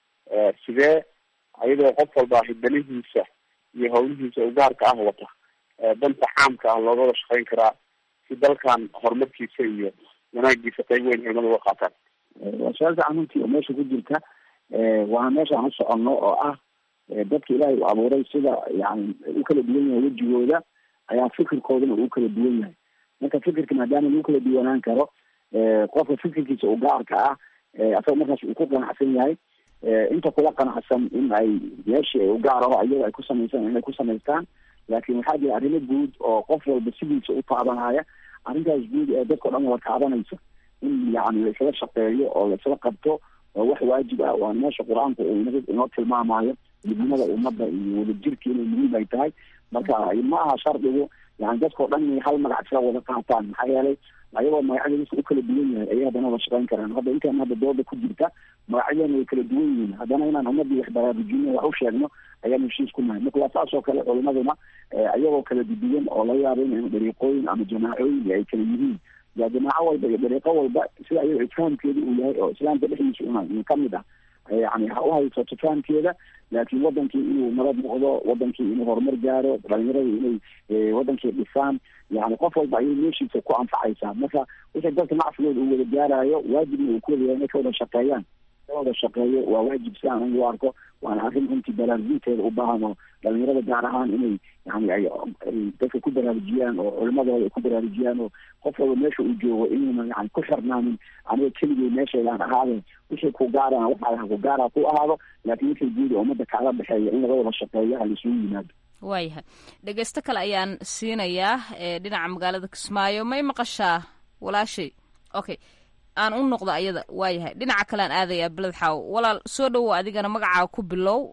sidee ayadoo qof walba hidanihiisa iyo hawlihiisa ugaarka ah wata danta caamka ah looga wada shaqeyn karaa si dalkan horumarkiisa iyo wanaagiisa qayb weyn culimada uga qaataan waa su-aal fiican runtii oo meesha ku jirta waana meesha aan u soconno oo ah dadka ilaahay u abuuray sida yani u kala duwan yahay wejigooda ayaa fikirkoodana uu kala duwan yahay marka fikirka maadaama lagu kala duwanaan karo qofka fikirkiisa u gaarka ah asaga markaas uu ku qanacsan yahay inta kula qanacsan in ay meeshii ay u gaaraho ayaga ay ku samaysan inay ku samaystaan laakiin waxaa jira arrimo guud oo qof walba sidiisa u taabanaya arrintaas guud ee dadka o dhan wada taabanaysa in yani laisla shaqeeyo oo laisla qabto oo wax waajib ah waa meesha qur-aanku uu inoo tilmaamayo midnimada ummadda iyo wadajirka inay muhiim ay tahay marka ma aha shardigu yani dadkao dhan inay hal magac isla wada qaataan maxaa yeelay ayagoo magacyadiisa u kala duwan yahay ayay haddana wada shaqeyn karaan hadda intaan hadda dooda ku jirta magacyadeena way kala duwan yihiin haddana inaan ummadii wax baraarujino wax u sheegno ayaan heshiis ku nahay marka waa saas oo kale culimaduna ayagoo kala duduwan oo laga yaabo in dariiqooyin ama jamaacooyin ay kala yihiin yaa jamaaco walba iyo dariiqo walba sida ayago ifhaamkeeda uu yahay oo islaamka dhexdiisa una kamid ah yani ha uhaysato fahamkeeda laakiin wadankii inuu nabad noqdo wadankii inuu horumar gaaro dhalinyarada inay wadankii dhisaan yani qof walba ayay meeshiisa ku anfacaysaa marka wixii dadka nacfigooda uu wada gaarayo waajibna uu kuwada yahay inay ka wada shaqeeyaan wada shaqeeyo waa waajib si aan u arko waana arrin runtii baraarujinteeda u baahan oo dhalinyarada gaar ahaan inay yani ay dadka ku baraarujiyaan oo culimadooda ay ku baraarujiyaan oo qof walba meesha uu joogo inuuna yani ku xirnaanin aniga keligay meeshayaan ahaadeen wixii ku gaarana waxaa ku gaara ku ahaado laakiin wixii guud oo ummadda kaala dhexeeya in laga wada shaqeeyo halaisugu yimaado waayahay dhegeysto kale ayaan siinayaa dhinaca magaalada kismaayo may maqashaa walaashay okay aan u noqdo ayada waayahay dhinaca kale aan aadayaa beled xaawo walaal soo dhowo adigana magacaa ku bilow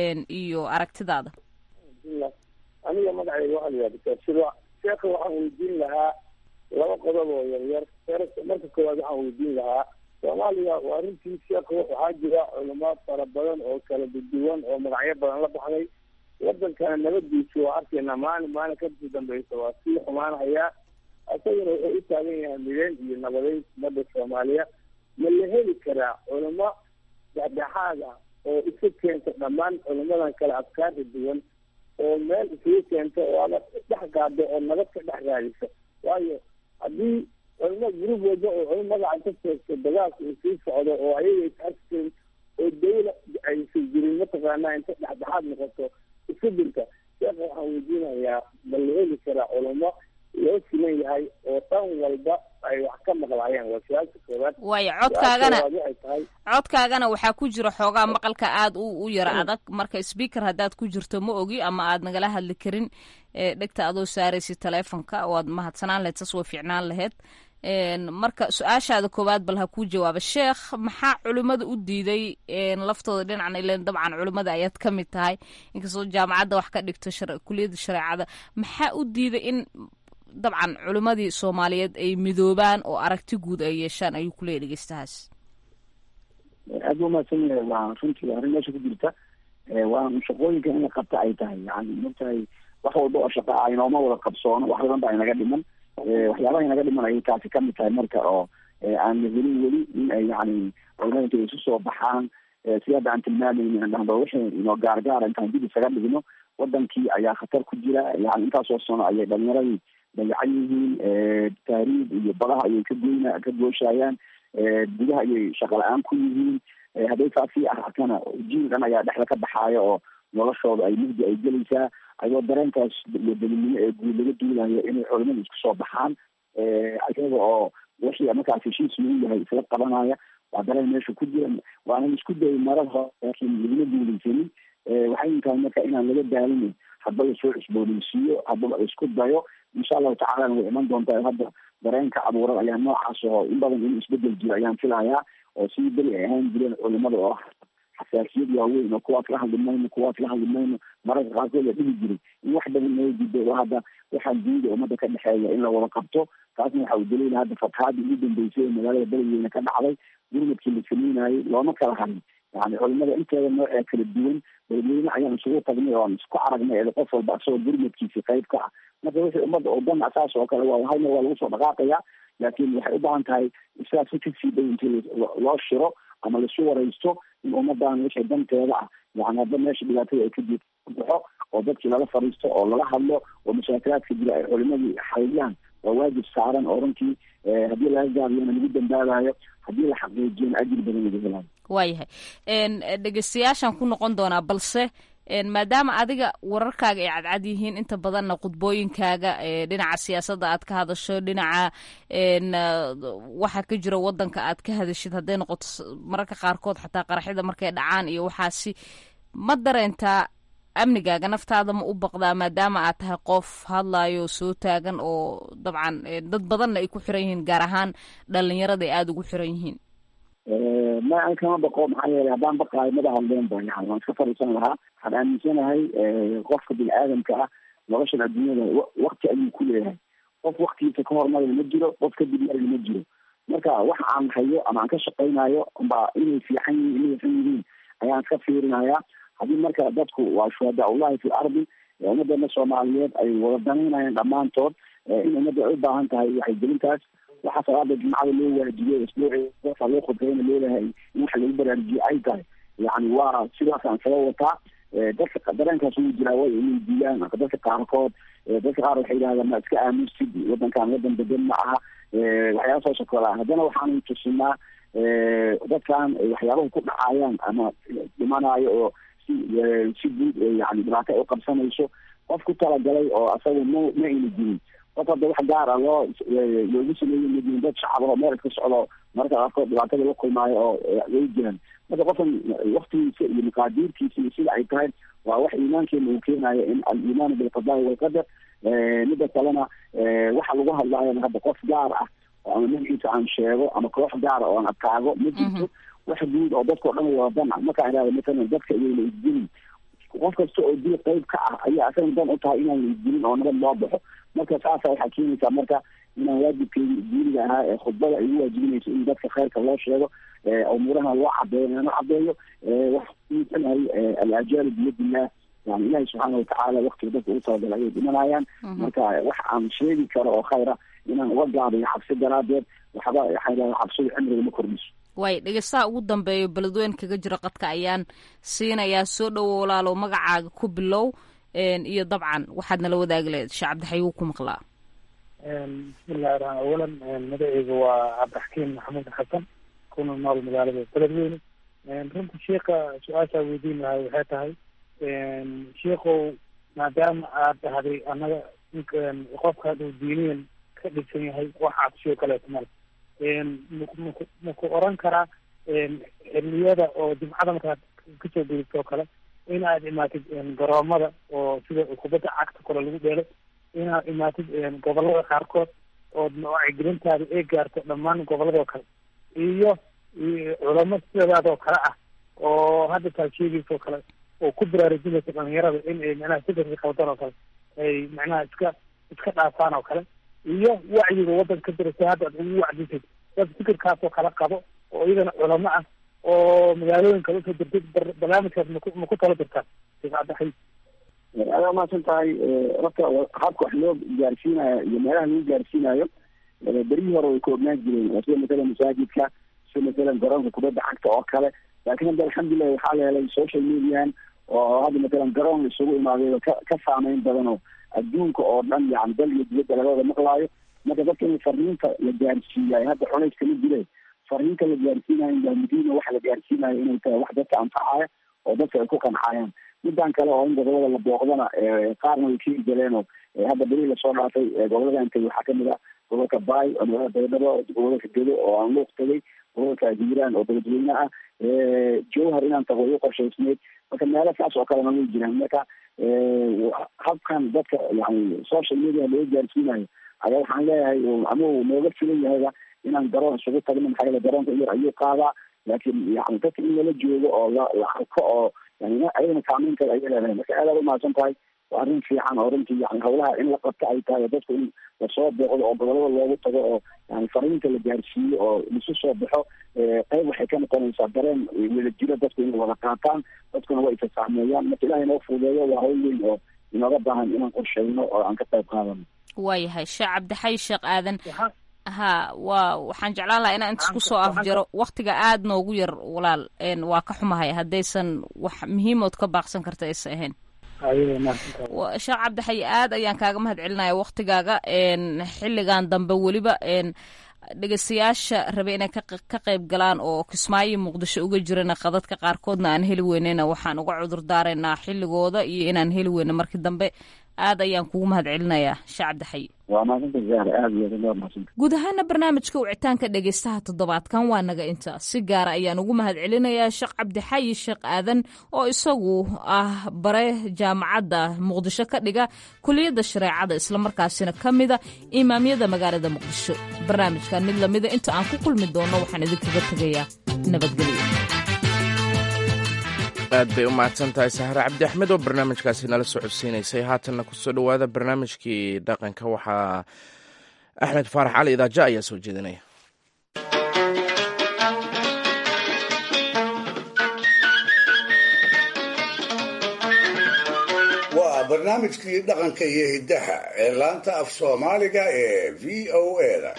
iyo aragtidaada aniga magacayga waxaa layaha dictarsida sheekha waxaan weydiin lahaa laba qodob oo yaryar marka koowaad waxaan weydiin lahaa soomaaliya waa runtii sheekha waxaa jira culamo fara badan oo kala duwan oo magacyo badan la baxday wadankana nabadiisa waa arkaynaa maalin kasii dambeysa waa sii xumaanahayaa isaguna wuxuu u taagan yahay mideen iyo nabadeyn umada soomaaliya ma la heli karaa culamo dhexdhexaad ah oo isu keenta dhammaan culamadan kale afkaarta duwan oo meel isugu keenta oo ama dhex gaado oo nabad ka dhex raadisa waayo haddii culamo group walba oo culamo magaca ka sheegto dagaalka uu sii socdo oo ayaga is arkeen oo dawla aysan jirin mataqaanaa inta dhexdhexaad noqoto isu dirta sheekha waxaan weydiinayaa ma la heli karaa culamo loo siman yahay oo dhan walba ay wax ka maqlaayeen waa su-aalka koowaad waayo codkaagana waxaa ku jira xoogaa maqalka aada u yara adag marka speaker haddaad ku jirto ma ogi ama aad nagala hadli karin dhegta adoo saaraysid teleefonka waad mahadsanaan laheyd sas way fiicnaan laheyd marka su-aashaada koowaad bal ha kuu jawaaba sheekh, maxaa culimmada u diiday laftooda dhinacan ilan dabcan culimmada ayaad ka mid tahay inkastoo jaamacadda wax ka dhigto kuliyadda shareecada, maxaa u diiday in dabcan culimmadii soomaaliyeed ay midoobaan oo aragti guud ay yeeshaan ayuu kuleeyahy dhegeystahaas. aad buu mahadsan yahay. waa runtii arrin meesha ku jirta, waa shaqooyinka in la qabta ay tahay. yani mogtahay wax walba oo shaqa ah inooma wada qabsoono, wax badan baa inaga dhiman. waxyaabaha inaga dhiman ayay taasi kamid tahay marka oo aan la helin weli in ay yani culimada intay isu soo baxaan si hadda aan tilmaamayni aan dhahdo wixii inoo gaargaara intaan dib isaga dhigno, wadankii ayaa khatar ku jira. yani intaasoo sano ayay dhalinyaradii dayacan yihiin, taariib iyo badaha ayay ka gooshayaan, gudaha ayay shaqa la-aan ku yihiin. hadday saasii ahaatana jiil dhan ayaa dhexda ka baxaaya oo noloshooda ay mugdi ay gelaysaa, ayadoo dareenkaas wadaninimo ee guud laga duulayo inay culimada isku soo baxaan ayaga oo wixii markaas heshiis lagu yahay isla qabanaya. waa dareen meesha ku jira, waana isku dayay marar hore laakiin laguma guulaysanin. waxay tahay marka inaan laga daalin, hadba lasoo cusboonaysiiyo, hadaba la isku dayo. insha allahu tacaalana way iman doontaa. hadda dareenka abuuran ayaa noocaas oo in badan in isbedel jiro ayaan filayaa, oo sidii beri ay ahaan jireen culimada oo xasaasiyad waaweyn oo kuwaas la hadli mayno mararka qaarkood la dhihi jiray in wax badan loo diido. hadda waxaan diida ummadda ka dhexeeya in la wada qabto. taasna waxa uu daliila hadda fatahaadii ugu dambeysay ee magaalada beledweyne ka dhacday, gurmadkii la sameynayay looma kala harin. yani culimada inteeda noocee kala duwan beledweyne ayaan isugu tagnay oo aan isku aragnay qof walba asagoo gurmadkiisi qayb ka ah. marka wixii ummadda oo dhan saas oo kale waa hal mar waa lagu soo dhaqaaqaya, laakiin waxay u baahan tahay sidaas kasii dhow intii loo shiro ama lasu waraysto in ummadan wixii danteeda ah yani hadda meesha dhibaatada ay ka baxo oo dadkii lala fariisto oo lala hadlo oo mashaakiraadka jira ay culimadii xaliyaan. waa waajib saaran oo runtii haddii laga gaabiyana lagu dambaabayo, haddii la xaqiijiyana ajir badan laga helayo. waayahay dhegeystayaashaan ku noqon doonaa, balse maadaama adiga wararkaaga ay cadcad yihiin inta badanna khudbooyinkaaga dhinaca siyaasadda aad ka hadasho, dhinaca waxa ka jira wadanka aad ka hadashid, hadday noqoto mararka qaarkood xataa qaraxyada markay dhacaan iyo waxaasi, ma dareentaa amnigaaga naftaada ma u baqdaa maadaama aad tahay qof hadlayo soo taagan oo dabcan dad badanna ay ku xiran yihiin, gaar ahaan dhalinyarada ay aada ugu xiran yihiin? ma an kama baqo, maxaa yeelay haddaan baqaayo mada hadleen ba yani waan iska fariisan lahaa. waxaan aaminsanahay qofka bini aadamka ah noloshan adduunyada wakti ayuu ku leeyahay. qof waktigiisa ka hormarina ma jiro, qof kadib marina ma jiro. marka waxa aan hayo ama aan ka shaqaynayo unba inay fiican yihiin inay xun yihiin ayaan iska fiirinaya. haddii marka dadku waa shuhadaa ullahi fi ardi, ummadana soomaaliyeed ay wada danaynayaan dhammaantood in ummadda ay u baahan tahay waxay gelintaas. waxaa salaada jumcada loo waajibiyey isbuucii loo khudbayna leedahay in waxa lagu baraarujiye ay tahay. yani waa sidaasaan isaga wataa. dadka dareenkaas wuu jiraa way inay diiyaan dadka qaarkood. dadka qaar waxay yidhahdaan ma iska aamusid, wadankan wadan degan ma aha, waxyaaba soo sokolaa. haddana waxaanu tusinaa dadkan waxyaabaha ku dhacayaan ama dhimanayo oo si guud yani dhibaato ay u qabsanayso, qof ku talagalay oo asaga ma ayna jirin. qof hadda wax gaara loogu sameeyo madiin dad shacab oo meel iska socdo mararka qaarkood dhibaatada la kulmaayo oo way jiraan. marka qofkan waktigiisa iyo maqaadiirkiisa iyo sida ay tahay waa wax iimaankeena uu keenayo in aliimaanu bilqadaai walqadar. mida kalena waxa lagu hadlaayana hadda qof gaar ah ama magaciisa aan sheego ama koox gaara oo aan adkaago ma jirto. wax guud oo dadkao dhan wadadan ah markaa ihahda matalan dadka iyayna isdilin. qof kasta oo dil qayb ka ah ayaa asaga dan u tahay inaan la isdilin oo nabad loo baxo. marka saasa waxaa keenaysaa marka inaan waajibkeedi diiniga ahaa ee khudbada ay u waajibinayso in dadka khayrka loo sheego, umuuraha loo cadeeyo lana cadeeyo. waxaanahay alajaalu biyadillah, yani ilahi subxaana watacaala waktiga dadka ugu talagala ayay dhimanayaan. marka wax aan sheegi karo oo khayra inaan uga gaabiyo cabsi daraadeed waxba waxaa cabsida cimriga ma kordhiso. waay dhegeystaha ugu dambeeyo beledweyne kaga jira qadka ayaan siinayaa. soo dhowo walaalow, magacaaga ku bilow iyo dabcan waxaad nala wadaagi lahayd. sheekh cabdixay wuu ku maqlaa. bismillahi raxmaan awalan magaceyga waa cabdixakiim maxamuud xasan, kuna nool magaalada beledweyne. runta sheika su-aashaa weydiin lahay waxay tahay, sheikow maadaama aad dhahday annaga qofka hadduu diiniyan ka dhigsan yahay wax cabsiyo kaleeto male, maku oran karaa xiliyada oo jimcada markaad kasoo gudubto oo kale inaad imaatid garoomada oo sida kubadda cagta kale lagu dheelo, inaad imaatid gobolada qaarkood oo wacyigelintaada ay gaarto dhammaan goboladoo kale iyo culamo sidaadoo kale ah oo hadda taasheegiisoo kale oo ku baraarujinaysa dhalinyarada in ay macnaha fikirka qabdan oo kale ay macnaha iska dhaafaan oo kale iyo wacyiga waddanka ka dirasa hadda ad ugu wacdisay dad fikirkaasoo kala qabo oo iyagana culamo ah oo magaalooyinka usoo dirtay barnaamijkaas maku talo dirtaan sheekh cabdixay adaa mahadsan tahay. horta habka wax loo gaarsiinayo iyo meelaha lagu gaarsiinayo berihii hore way koobnaan jireen sida matalan masaajidka, sida matalan garoonka kubadda cagta oo kale. laakiin hadda alxamdulilah waxaa la helay social median oo hadda matalan garoon isugu imaaday ka saameyn badan oo adduunka oo dhan yani dal iyo dibadda lagawada maqlaayo. marka dadka in fariinta la gaarsiiyayo hadda culays kama jire, fariinta la gaarsiinayo waa muhiima. waxa la gaarsiinayo inay tahay wax dadka anfacaya oo dadka ay ku qancayaan. midaan kale oo in gobolada la booqdana qaarna way ka hirgaleen oo hadda beri lasoo dhaafay gobolada intay waxaa kamid ah gobolka baay oo magaalada baydhabo, gobolka gedo oo aan luuq tagay, gobolka hiiraan oo beledweyne ah, jowhar inaan tago way u qorshaysneyd. marka meelo saas oo kalena way jiraan. marka habkan dadka yani social media loo gaarsiinayo ayaa waxaan leeyahay ama uu nooga filan yahayba inaan garoon isugu tagno. maxaa yeele garoonka yar ayuu qaadaa, laakiin yani dadka in lala joogo oo la arko oo yani ayadana saameyn kale ayay leedahay. marka aad u mahadsan tahay. waa arrin fiican oo runtii yani hawlaha in la qabto ay tahay oo dadku in lasoo booqdo oo gobolada loogu tago oo yani fariinta la gaarsiiyo oo lasu soo baxo. qayb waxay ka noqonaysaa dareen wada jiro dadku inay wada qaataan, dadkuna waa isasaameeyaan. marka ilahay noo fuudeeyo waa hawl weyn oo inooga baahan inaan qorsheyno oo aan ka qayb qaadano. waayahay sheekh cabdixay sheekh aadan waxaan jeclaan lahaa inaan inta isku soo afjaro waktiga aada noogu yar walaal. waa ka xumahay haddaysan wax muhiimood ka baaqsan karta aysa ahayn. sheekh cabdixay aad ayaan kaaga mahad celinaya waktigaaga. xilligan dambe weliba dhegeystayaasha rabe inay ka qayb galaan oo kismaayo muqdisho uga jirana qadadka qaarkoodna aan heli weyneyna waxaan uga cudur daaraynaa xilligooda iyo inaan heli weyno markii dambe. aad ayaan kugu mahad celinayaa sheekh cabdixay. guud ahaana barnaamijka wicitaanka dhegeystaha toddobaadkan waa naga inta. si gaara ayaan ugu mahad celinayaa sheekh cabdixay sheekh aadan oo isagu ah bare jaamacadda muqdisho ka dhiga kuliyadda shareecada islamarkaasina ka mida imaamyada magaalada muqdisho. barnaamijkan mid lamida inta aan ku kulmi doono waxaan idinkaga tegayaa nabadgelyo. aad bay u mahadsan tahay sahre cabdi axmed oo barnaamijkaasi nala socodsiinaysay. haatanna kusoo dhowaada barnaamijkii dhaqanka. waxaa axmed faarax cali idaaja ayaa soo jeedinaya. waa barnaamijkii dhaqanka iyo hiddaha ee laanta af soomaaliga ee v o a-da.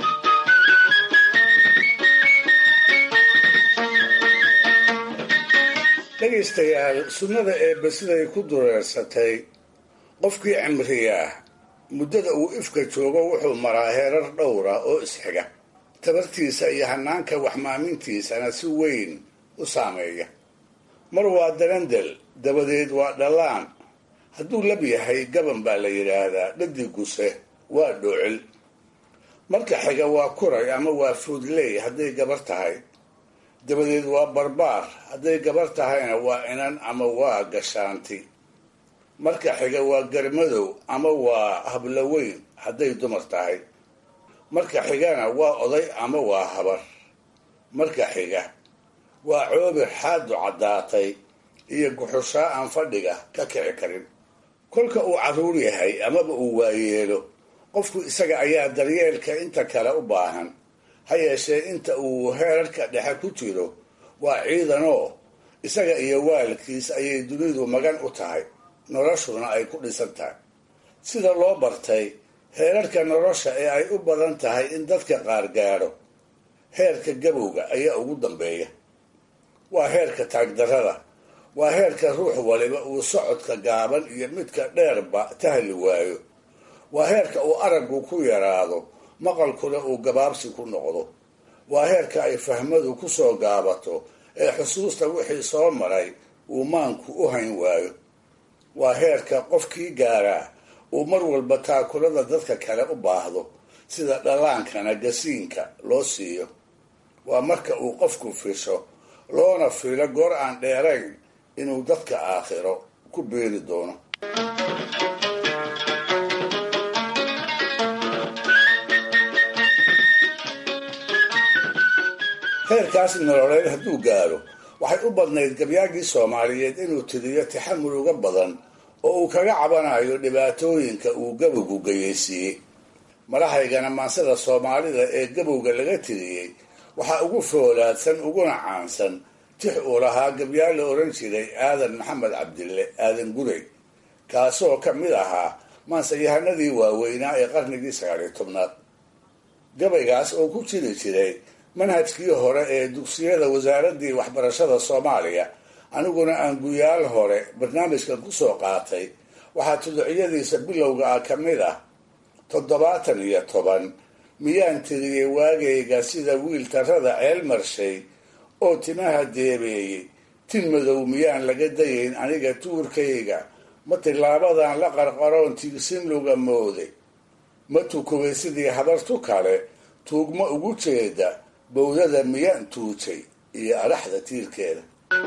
dhegaystayaal, sunnada eebbe siday ku dureersatay qofkii cimriyaa muddada uu ifka joogo wuxuu maraa heerar dhowra oo isxiga, tabartiisa iyo hanaanka waxmaamintiisana si weyn u saameeya. mar waa darandel, dabadeed waa dhallaan. hadduu lab yahay gaban baa la yidhaahdaa, dhadiguse waa dhoocil. marka xiga waa kuray ama waa fuudley hadday gabar tahay, dabadeed waa barbaar, hadday gabar tahayna waa inan ama waa gashaanti. marka xiga waa garmadow ama waa habloweyn hadday dumar tahay. marka xigana waa oday ama waa habar. marka xiga waa coobir xaadu caddaatay iyo guxushaa aan fadhiga ka kici karin. kolka uu carruur yahay amaba uu waayeelo, qofku isaga ayaa daryeelka inta kale u baahan. ha yeeshee inta uu heerarka dhexe ku jiro waa ciidanoo isaga iyo waalidkiis ayay dunidu magan u tahay, noloshuna ay ku dhisan tahay. sida loo bartay heerarka nolosha ee ay u badan tahay in dadka qaar gaadho, heerka gabowga ayaa ugu dambeeya. waa heerka taagdarrada. waa heerka ruux waliba uu socodka gaaban iyo midka dheerba tahli waayo. waa heerka uu araggu ku yaraado, maqalkuna uu gabaabsi ku noqdo. waa heerka ay fahmadu ku soo gaabato ee xusuusta wixii soo maray uu maanku u hayn waayo. waa heerka qofkii gaaraa uu mar walba taakulada dadka kale u baahdo, sida dhallaankana gasiinka loo siiyo. waa marka uu qofku fisho, loona filo goor aan dheerayn inuu dadka aakhiro ku beeri doono. heerkaas nololeed hadduu gaaro waxay u badnayd gabyaagii soomaaliyeed inuu tiriyo taxamul uga badan oo uu kaga cabanayo dhibaatooyinka uu gabowgu geyeysiiyey. madahaygana maansada soomaalida ee gabowga laga tiriyey waxaa ugu foolaadsan uguna caansan tix uu lahaa gabyaa la odhan jiray aadan maxamed cabdille aadan gurey, kaasoo ka mid ahaa maansayahanadii waaweynaa ee qarnigii 19aad. gabaygaas oo ku jiri jiray manhajkii hore ee dugsiyada wasaaraddii waxbarashada soomaaliya, aniguna aan guyaal hore barnaamijkan ku soo qaatay, waxaa tuducyadiisa bilowga ah ka mid ah 710 miyaan tiriyey waagayga sida wiil tarrada ceel marshay oo timaha deebeeyey, tin madow miyaan laga dayayn aniga tuurkayga, ma tilaabadan la qarqaroon tiigsin luga mooday, ma tukubay sidii habartu kale tuugma ugu jeeda, bowdada miyaan tuujay iyo adhaxda tiirkeeda.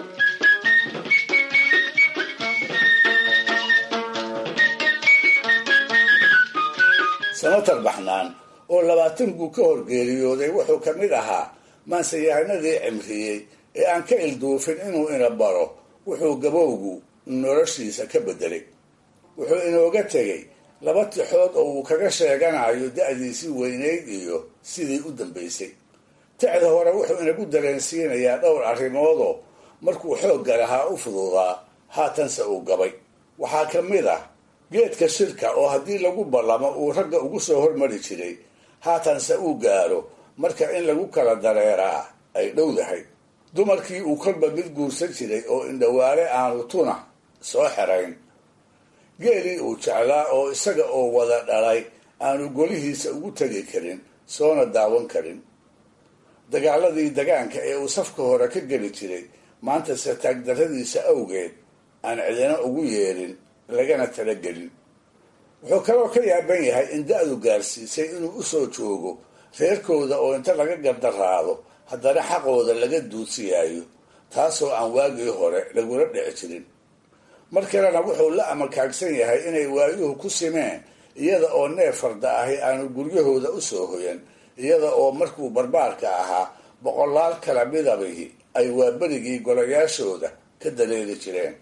sanatar baxnaan oo 20 guu ka horgeeriyooday wuxuu ka mid ahaa maansayahanadii cimriyey ee aan ka ilduufin inuu ina baro wuxuu gabowgu noloshiisa ka bedelay. wuxuu inooga tegey 2 tixood oo uu kaga sheeganayo da'diisii weynayd iyo sidii u dambaysay. tixda hore wuxuu inagu dareensiinayaa dhowr arrimoodoo markuu xoogga lahaa u fududaa haatanse uu gabay. waxaa ka mid ah geedka shirka oo haddii lagu ballamo uu ragga ugu soo hormari jiray, haatanse uu gaaro marka in lagu kala dareeraa ay dhowdahay. dumarkii uu kolba mid guursan jiray oo indhawaale aanu tuna soo xerayn. geelii uu jeclaa oo isaga oo wada dhalay aanu golihiisa ugu tegi karin, soona daawan karin. dagaaladii degaanka ee uu safka hore ka geli jiray, maantase taagdarradiisa awgeed aan cidina ugu yeedhin lagana talagelin. wuxuu kaloo ka yaaban yahay in da-du gaarsiisay inuu u soo joogo reerkooda oo inta laga gardaraado haddana xaqooda laga duudsiyaayo, taasoo aan waagii hore lagula dhici jirin. mar kalena wuxuu la amakaagsan yahay inay waayuhu ku simeen iyada oo neef farda ahi aanu guryahooda u soo hoyan, iyada oo markuu barbaarka ahaa 100 kala midabihi ay waaberigii golayaashooda ka daleeli jireen.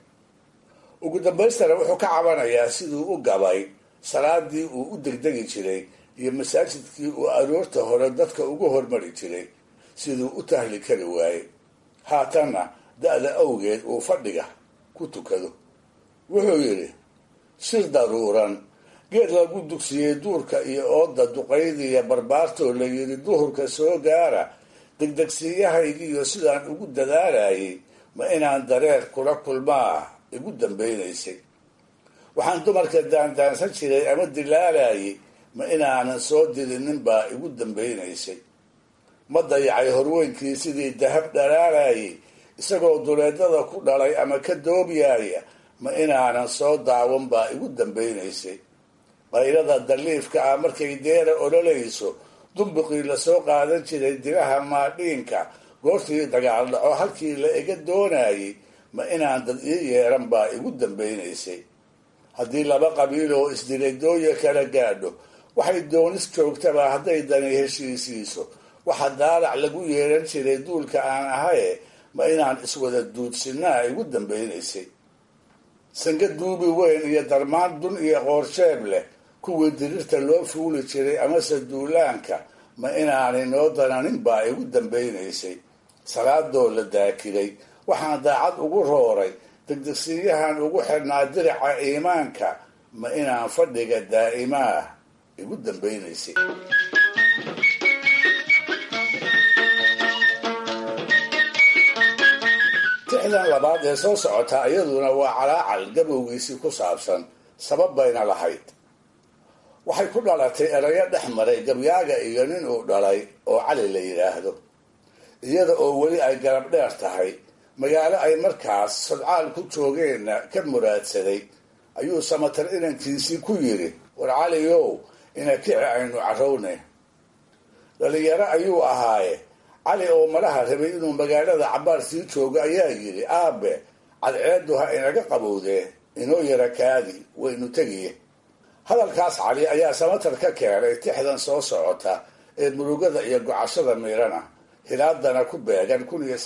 ugu dambaystana wuxuu ka cabanayaa siduu u gabay salaadii uu u degdegi jiray iyo masaajidkii uu aroorta hore dadka ugu hormari jiray, siduu u tahli kari waayey, haatanna da-da awgeed uu fadhiga ku tukado. wuxuu yidhi, shir daruuran geed lagu dugsiyey duurka iyo ooda duqaydiiyo barbaartoo la yidhi duhurka soo gaara, degdegsiiyahaygiiyo sidaan ugu dadaalayay ma inaan dareer kula kulmaa igu dambaynaysay. waxaan dumarka daandaansan jiray ama dilaalayay ma inaanan soo dirinin-baa igu dambaynaysay. ma dayacay horweynkii sidii dahab dhalaalayay, isagoo duleedada ku dhalay ama ka doobyaaya ma inaanan soo daawan baa igu dambaynaysay. qaylada daliifka ah markay deera ololayso, dumbiqii lasoo qaadan jiray diraha maadhiinka goortii dagaal dhaco halkii la iga doonayay ma inaan dad ii yeeran baa igu dambaynaysay. haddii 2 qabiil oo isdilay dooya kala gaadho, waxay doonis joogtaba hadday dani heshiisiiso, waxa daalac lagu yeeran jiray duulka aan ahaye ma inaan iswada duudsinaa igu dambaynaysay. sanga duubi weyn iyo darmaan dun iyo qoorsheeb leh kuwii dirirta loo fuuli jiray amase duulaanka ma inaanay noo dananin baa igu dambaynaysay. salaadoo la daakiray waxaan daacad ugu rooray, degdegsiiyahan ugu xidhnaa dirica iimaanka ma inaan fadhiga daa'imaa igu dambaynaysay. tixdan labaad ee soo socotaa iyaduna waa calaacal gabowgiisii ku saabsan, sabab bayna lahayd. waxay ku dhalatay erayo dhex maray gabyaaga iyo nin uu dhalay oo cali la yidhaahdo. iyada oo weli ay garab dheer tahay, magaalo ay markaas sodcaal ku joogeenna ka muraadsaday, ayuu samatar inankiisii ku yidhi, war caliyow ina kici aynu carrowne. dhalinyaro ayuu ahaaye, cali oo malaha rabay inuu magaalada cabbaar sii joogo ayaa yidhi, aabe cadceeddu ha inaga qabowdee, inoo yara kaadi waynu tegiye. hadalkaas cali ayaa samatar ka keenay tixdan soo socota ee murugada iyo gocashada miirana, hilaadana ku beegan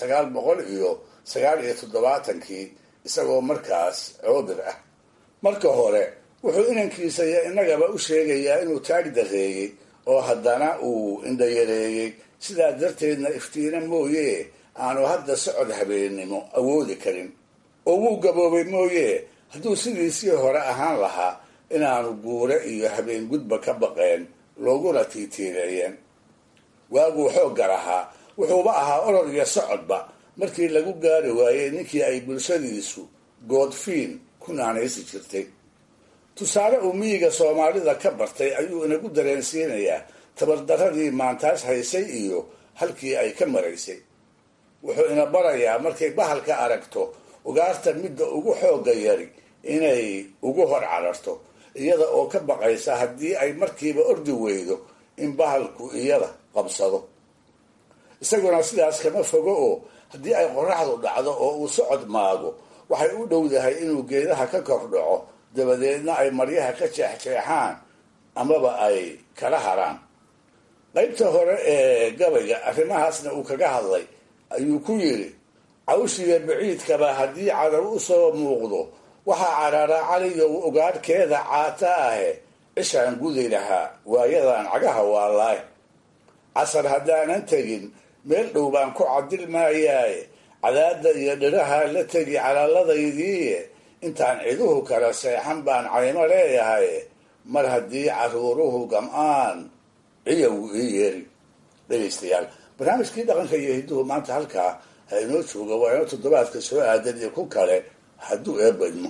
1997 isagoo markaas coobir ah. marka hore wuxuu inankiisa iyo innagaba u sheegayaa inuu taag dareeyey oo haddana uu indhayareeyey, sidaa darteedna iftiina mooye aanu hadda socod habeennimo awoodi karin, oo wuu gaboobay mooye hadduu sidiisii hore ahaan lahaa inaanu guure iyo habeen gudba ka baqeen looguna tiitiireeyeen. waaguu xoogga lahaa wuxuuba ahaa orod iyo socodba markii lagu gaari waayey ninkii ay bulshadiisu goodfiin ku naanaysi jirtay. tusaale uu miyiga soomaalida ka bartay ayuu inagu dareensiinayaa tabardaradii maantaas haysay iyo halkii ay ka maraysay. wuxuu ina barayaa markay bahalka aragto ugaarta midda ugu xoogga yari inay ugu hor cararto, iyada oo ka baqaysa haddii ay markiiba ordi weydo in bahalku iyada qabsado. isaguna sidaas kama fogo oo haddii ay qorraxdu dhacdo oo uu socod maago waxay u dhowdahay inuu geedaha ka kor dhaco, dabadeedna ay maryaha ka jeexjeexaan amaba ay kala haraan. qaybta hore ee gabayga arrimahaasna uu kaga hadlay ayuu ku yidhi, cawshiga baciidkaba haddii cadow u soo muuqdo waxaa caraara caliyow ugaadhkeeda caata ahe cishaan gudi lahaa waayadan cagaha waalaay. casar haddaanan tegin meel dhow baan ku cadil maayaaye cadaadda iyo dhiraha la tegi calaalladaydiiye intaan ciduhu kala seexan baan caymo leeyahay mar haddii caruuruhu gam-aan ciyow ii yeeri. dhegaystayaal, barnaamijkii dhaqanka iyo hidduhu maanta halkaa ha inoo jooga, waa inoo toddobaadka soo aadan iyo ku kale hadduu eebadmo.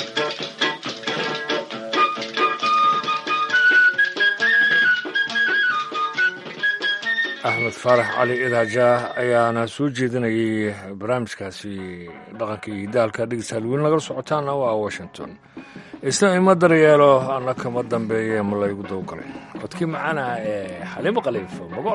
axmed faarax cali idaajaah ayaana soo jeedinayay barnaamijkaasi dhaqanka iyo hidaalka dhegeystayaal weli nagala socotaana waa Washington. isna ima daryeelo ana kama dambeeye ma laygu dowgalay codkii macana ee Xaliimo Khaliif Magool.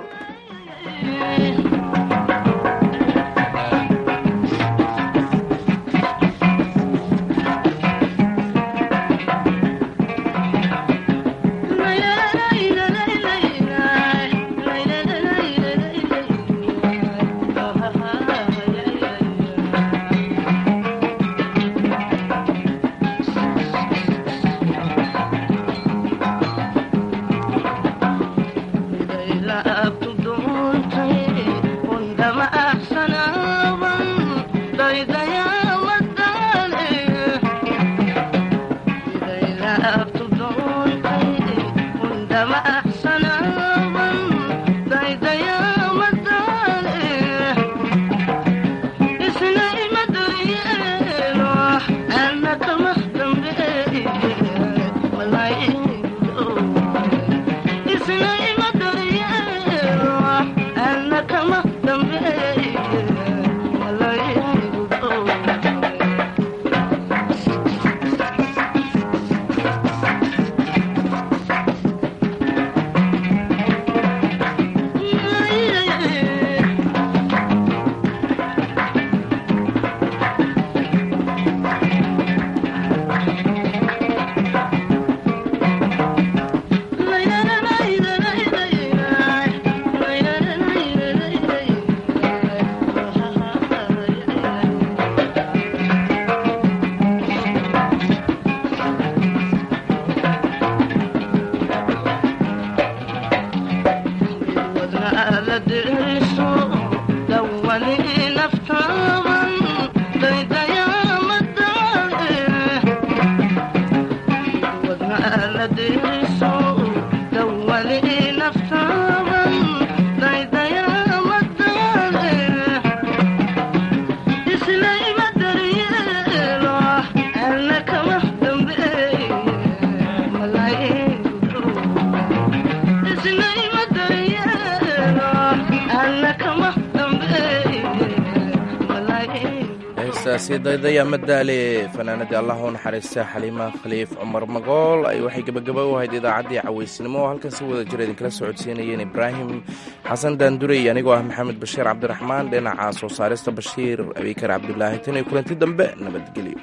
daydaya madaale fanaanadii allah u naxariista Xaliimo Khaliif Cumar Magool ay waxay gabagaba u ahayd idaacaddii cawaysnimo oo halkan si wada jira idinkala socodsiinayeen Ibraahim Xasan Daandurey anigoo ah Maxamed Bashiir Cabdiraxmaan dhinaca soo saarista Bashiir Abikar Cabdullaahi tan iyo kulanti dambe nabadgelyo.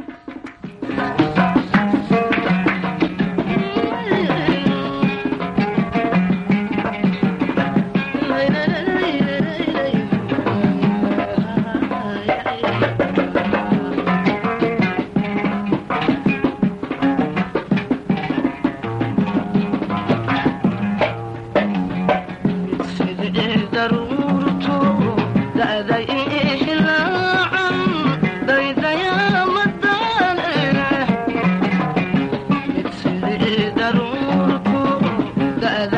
da-da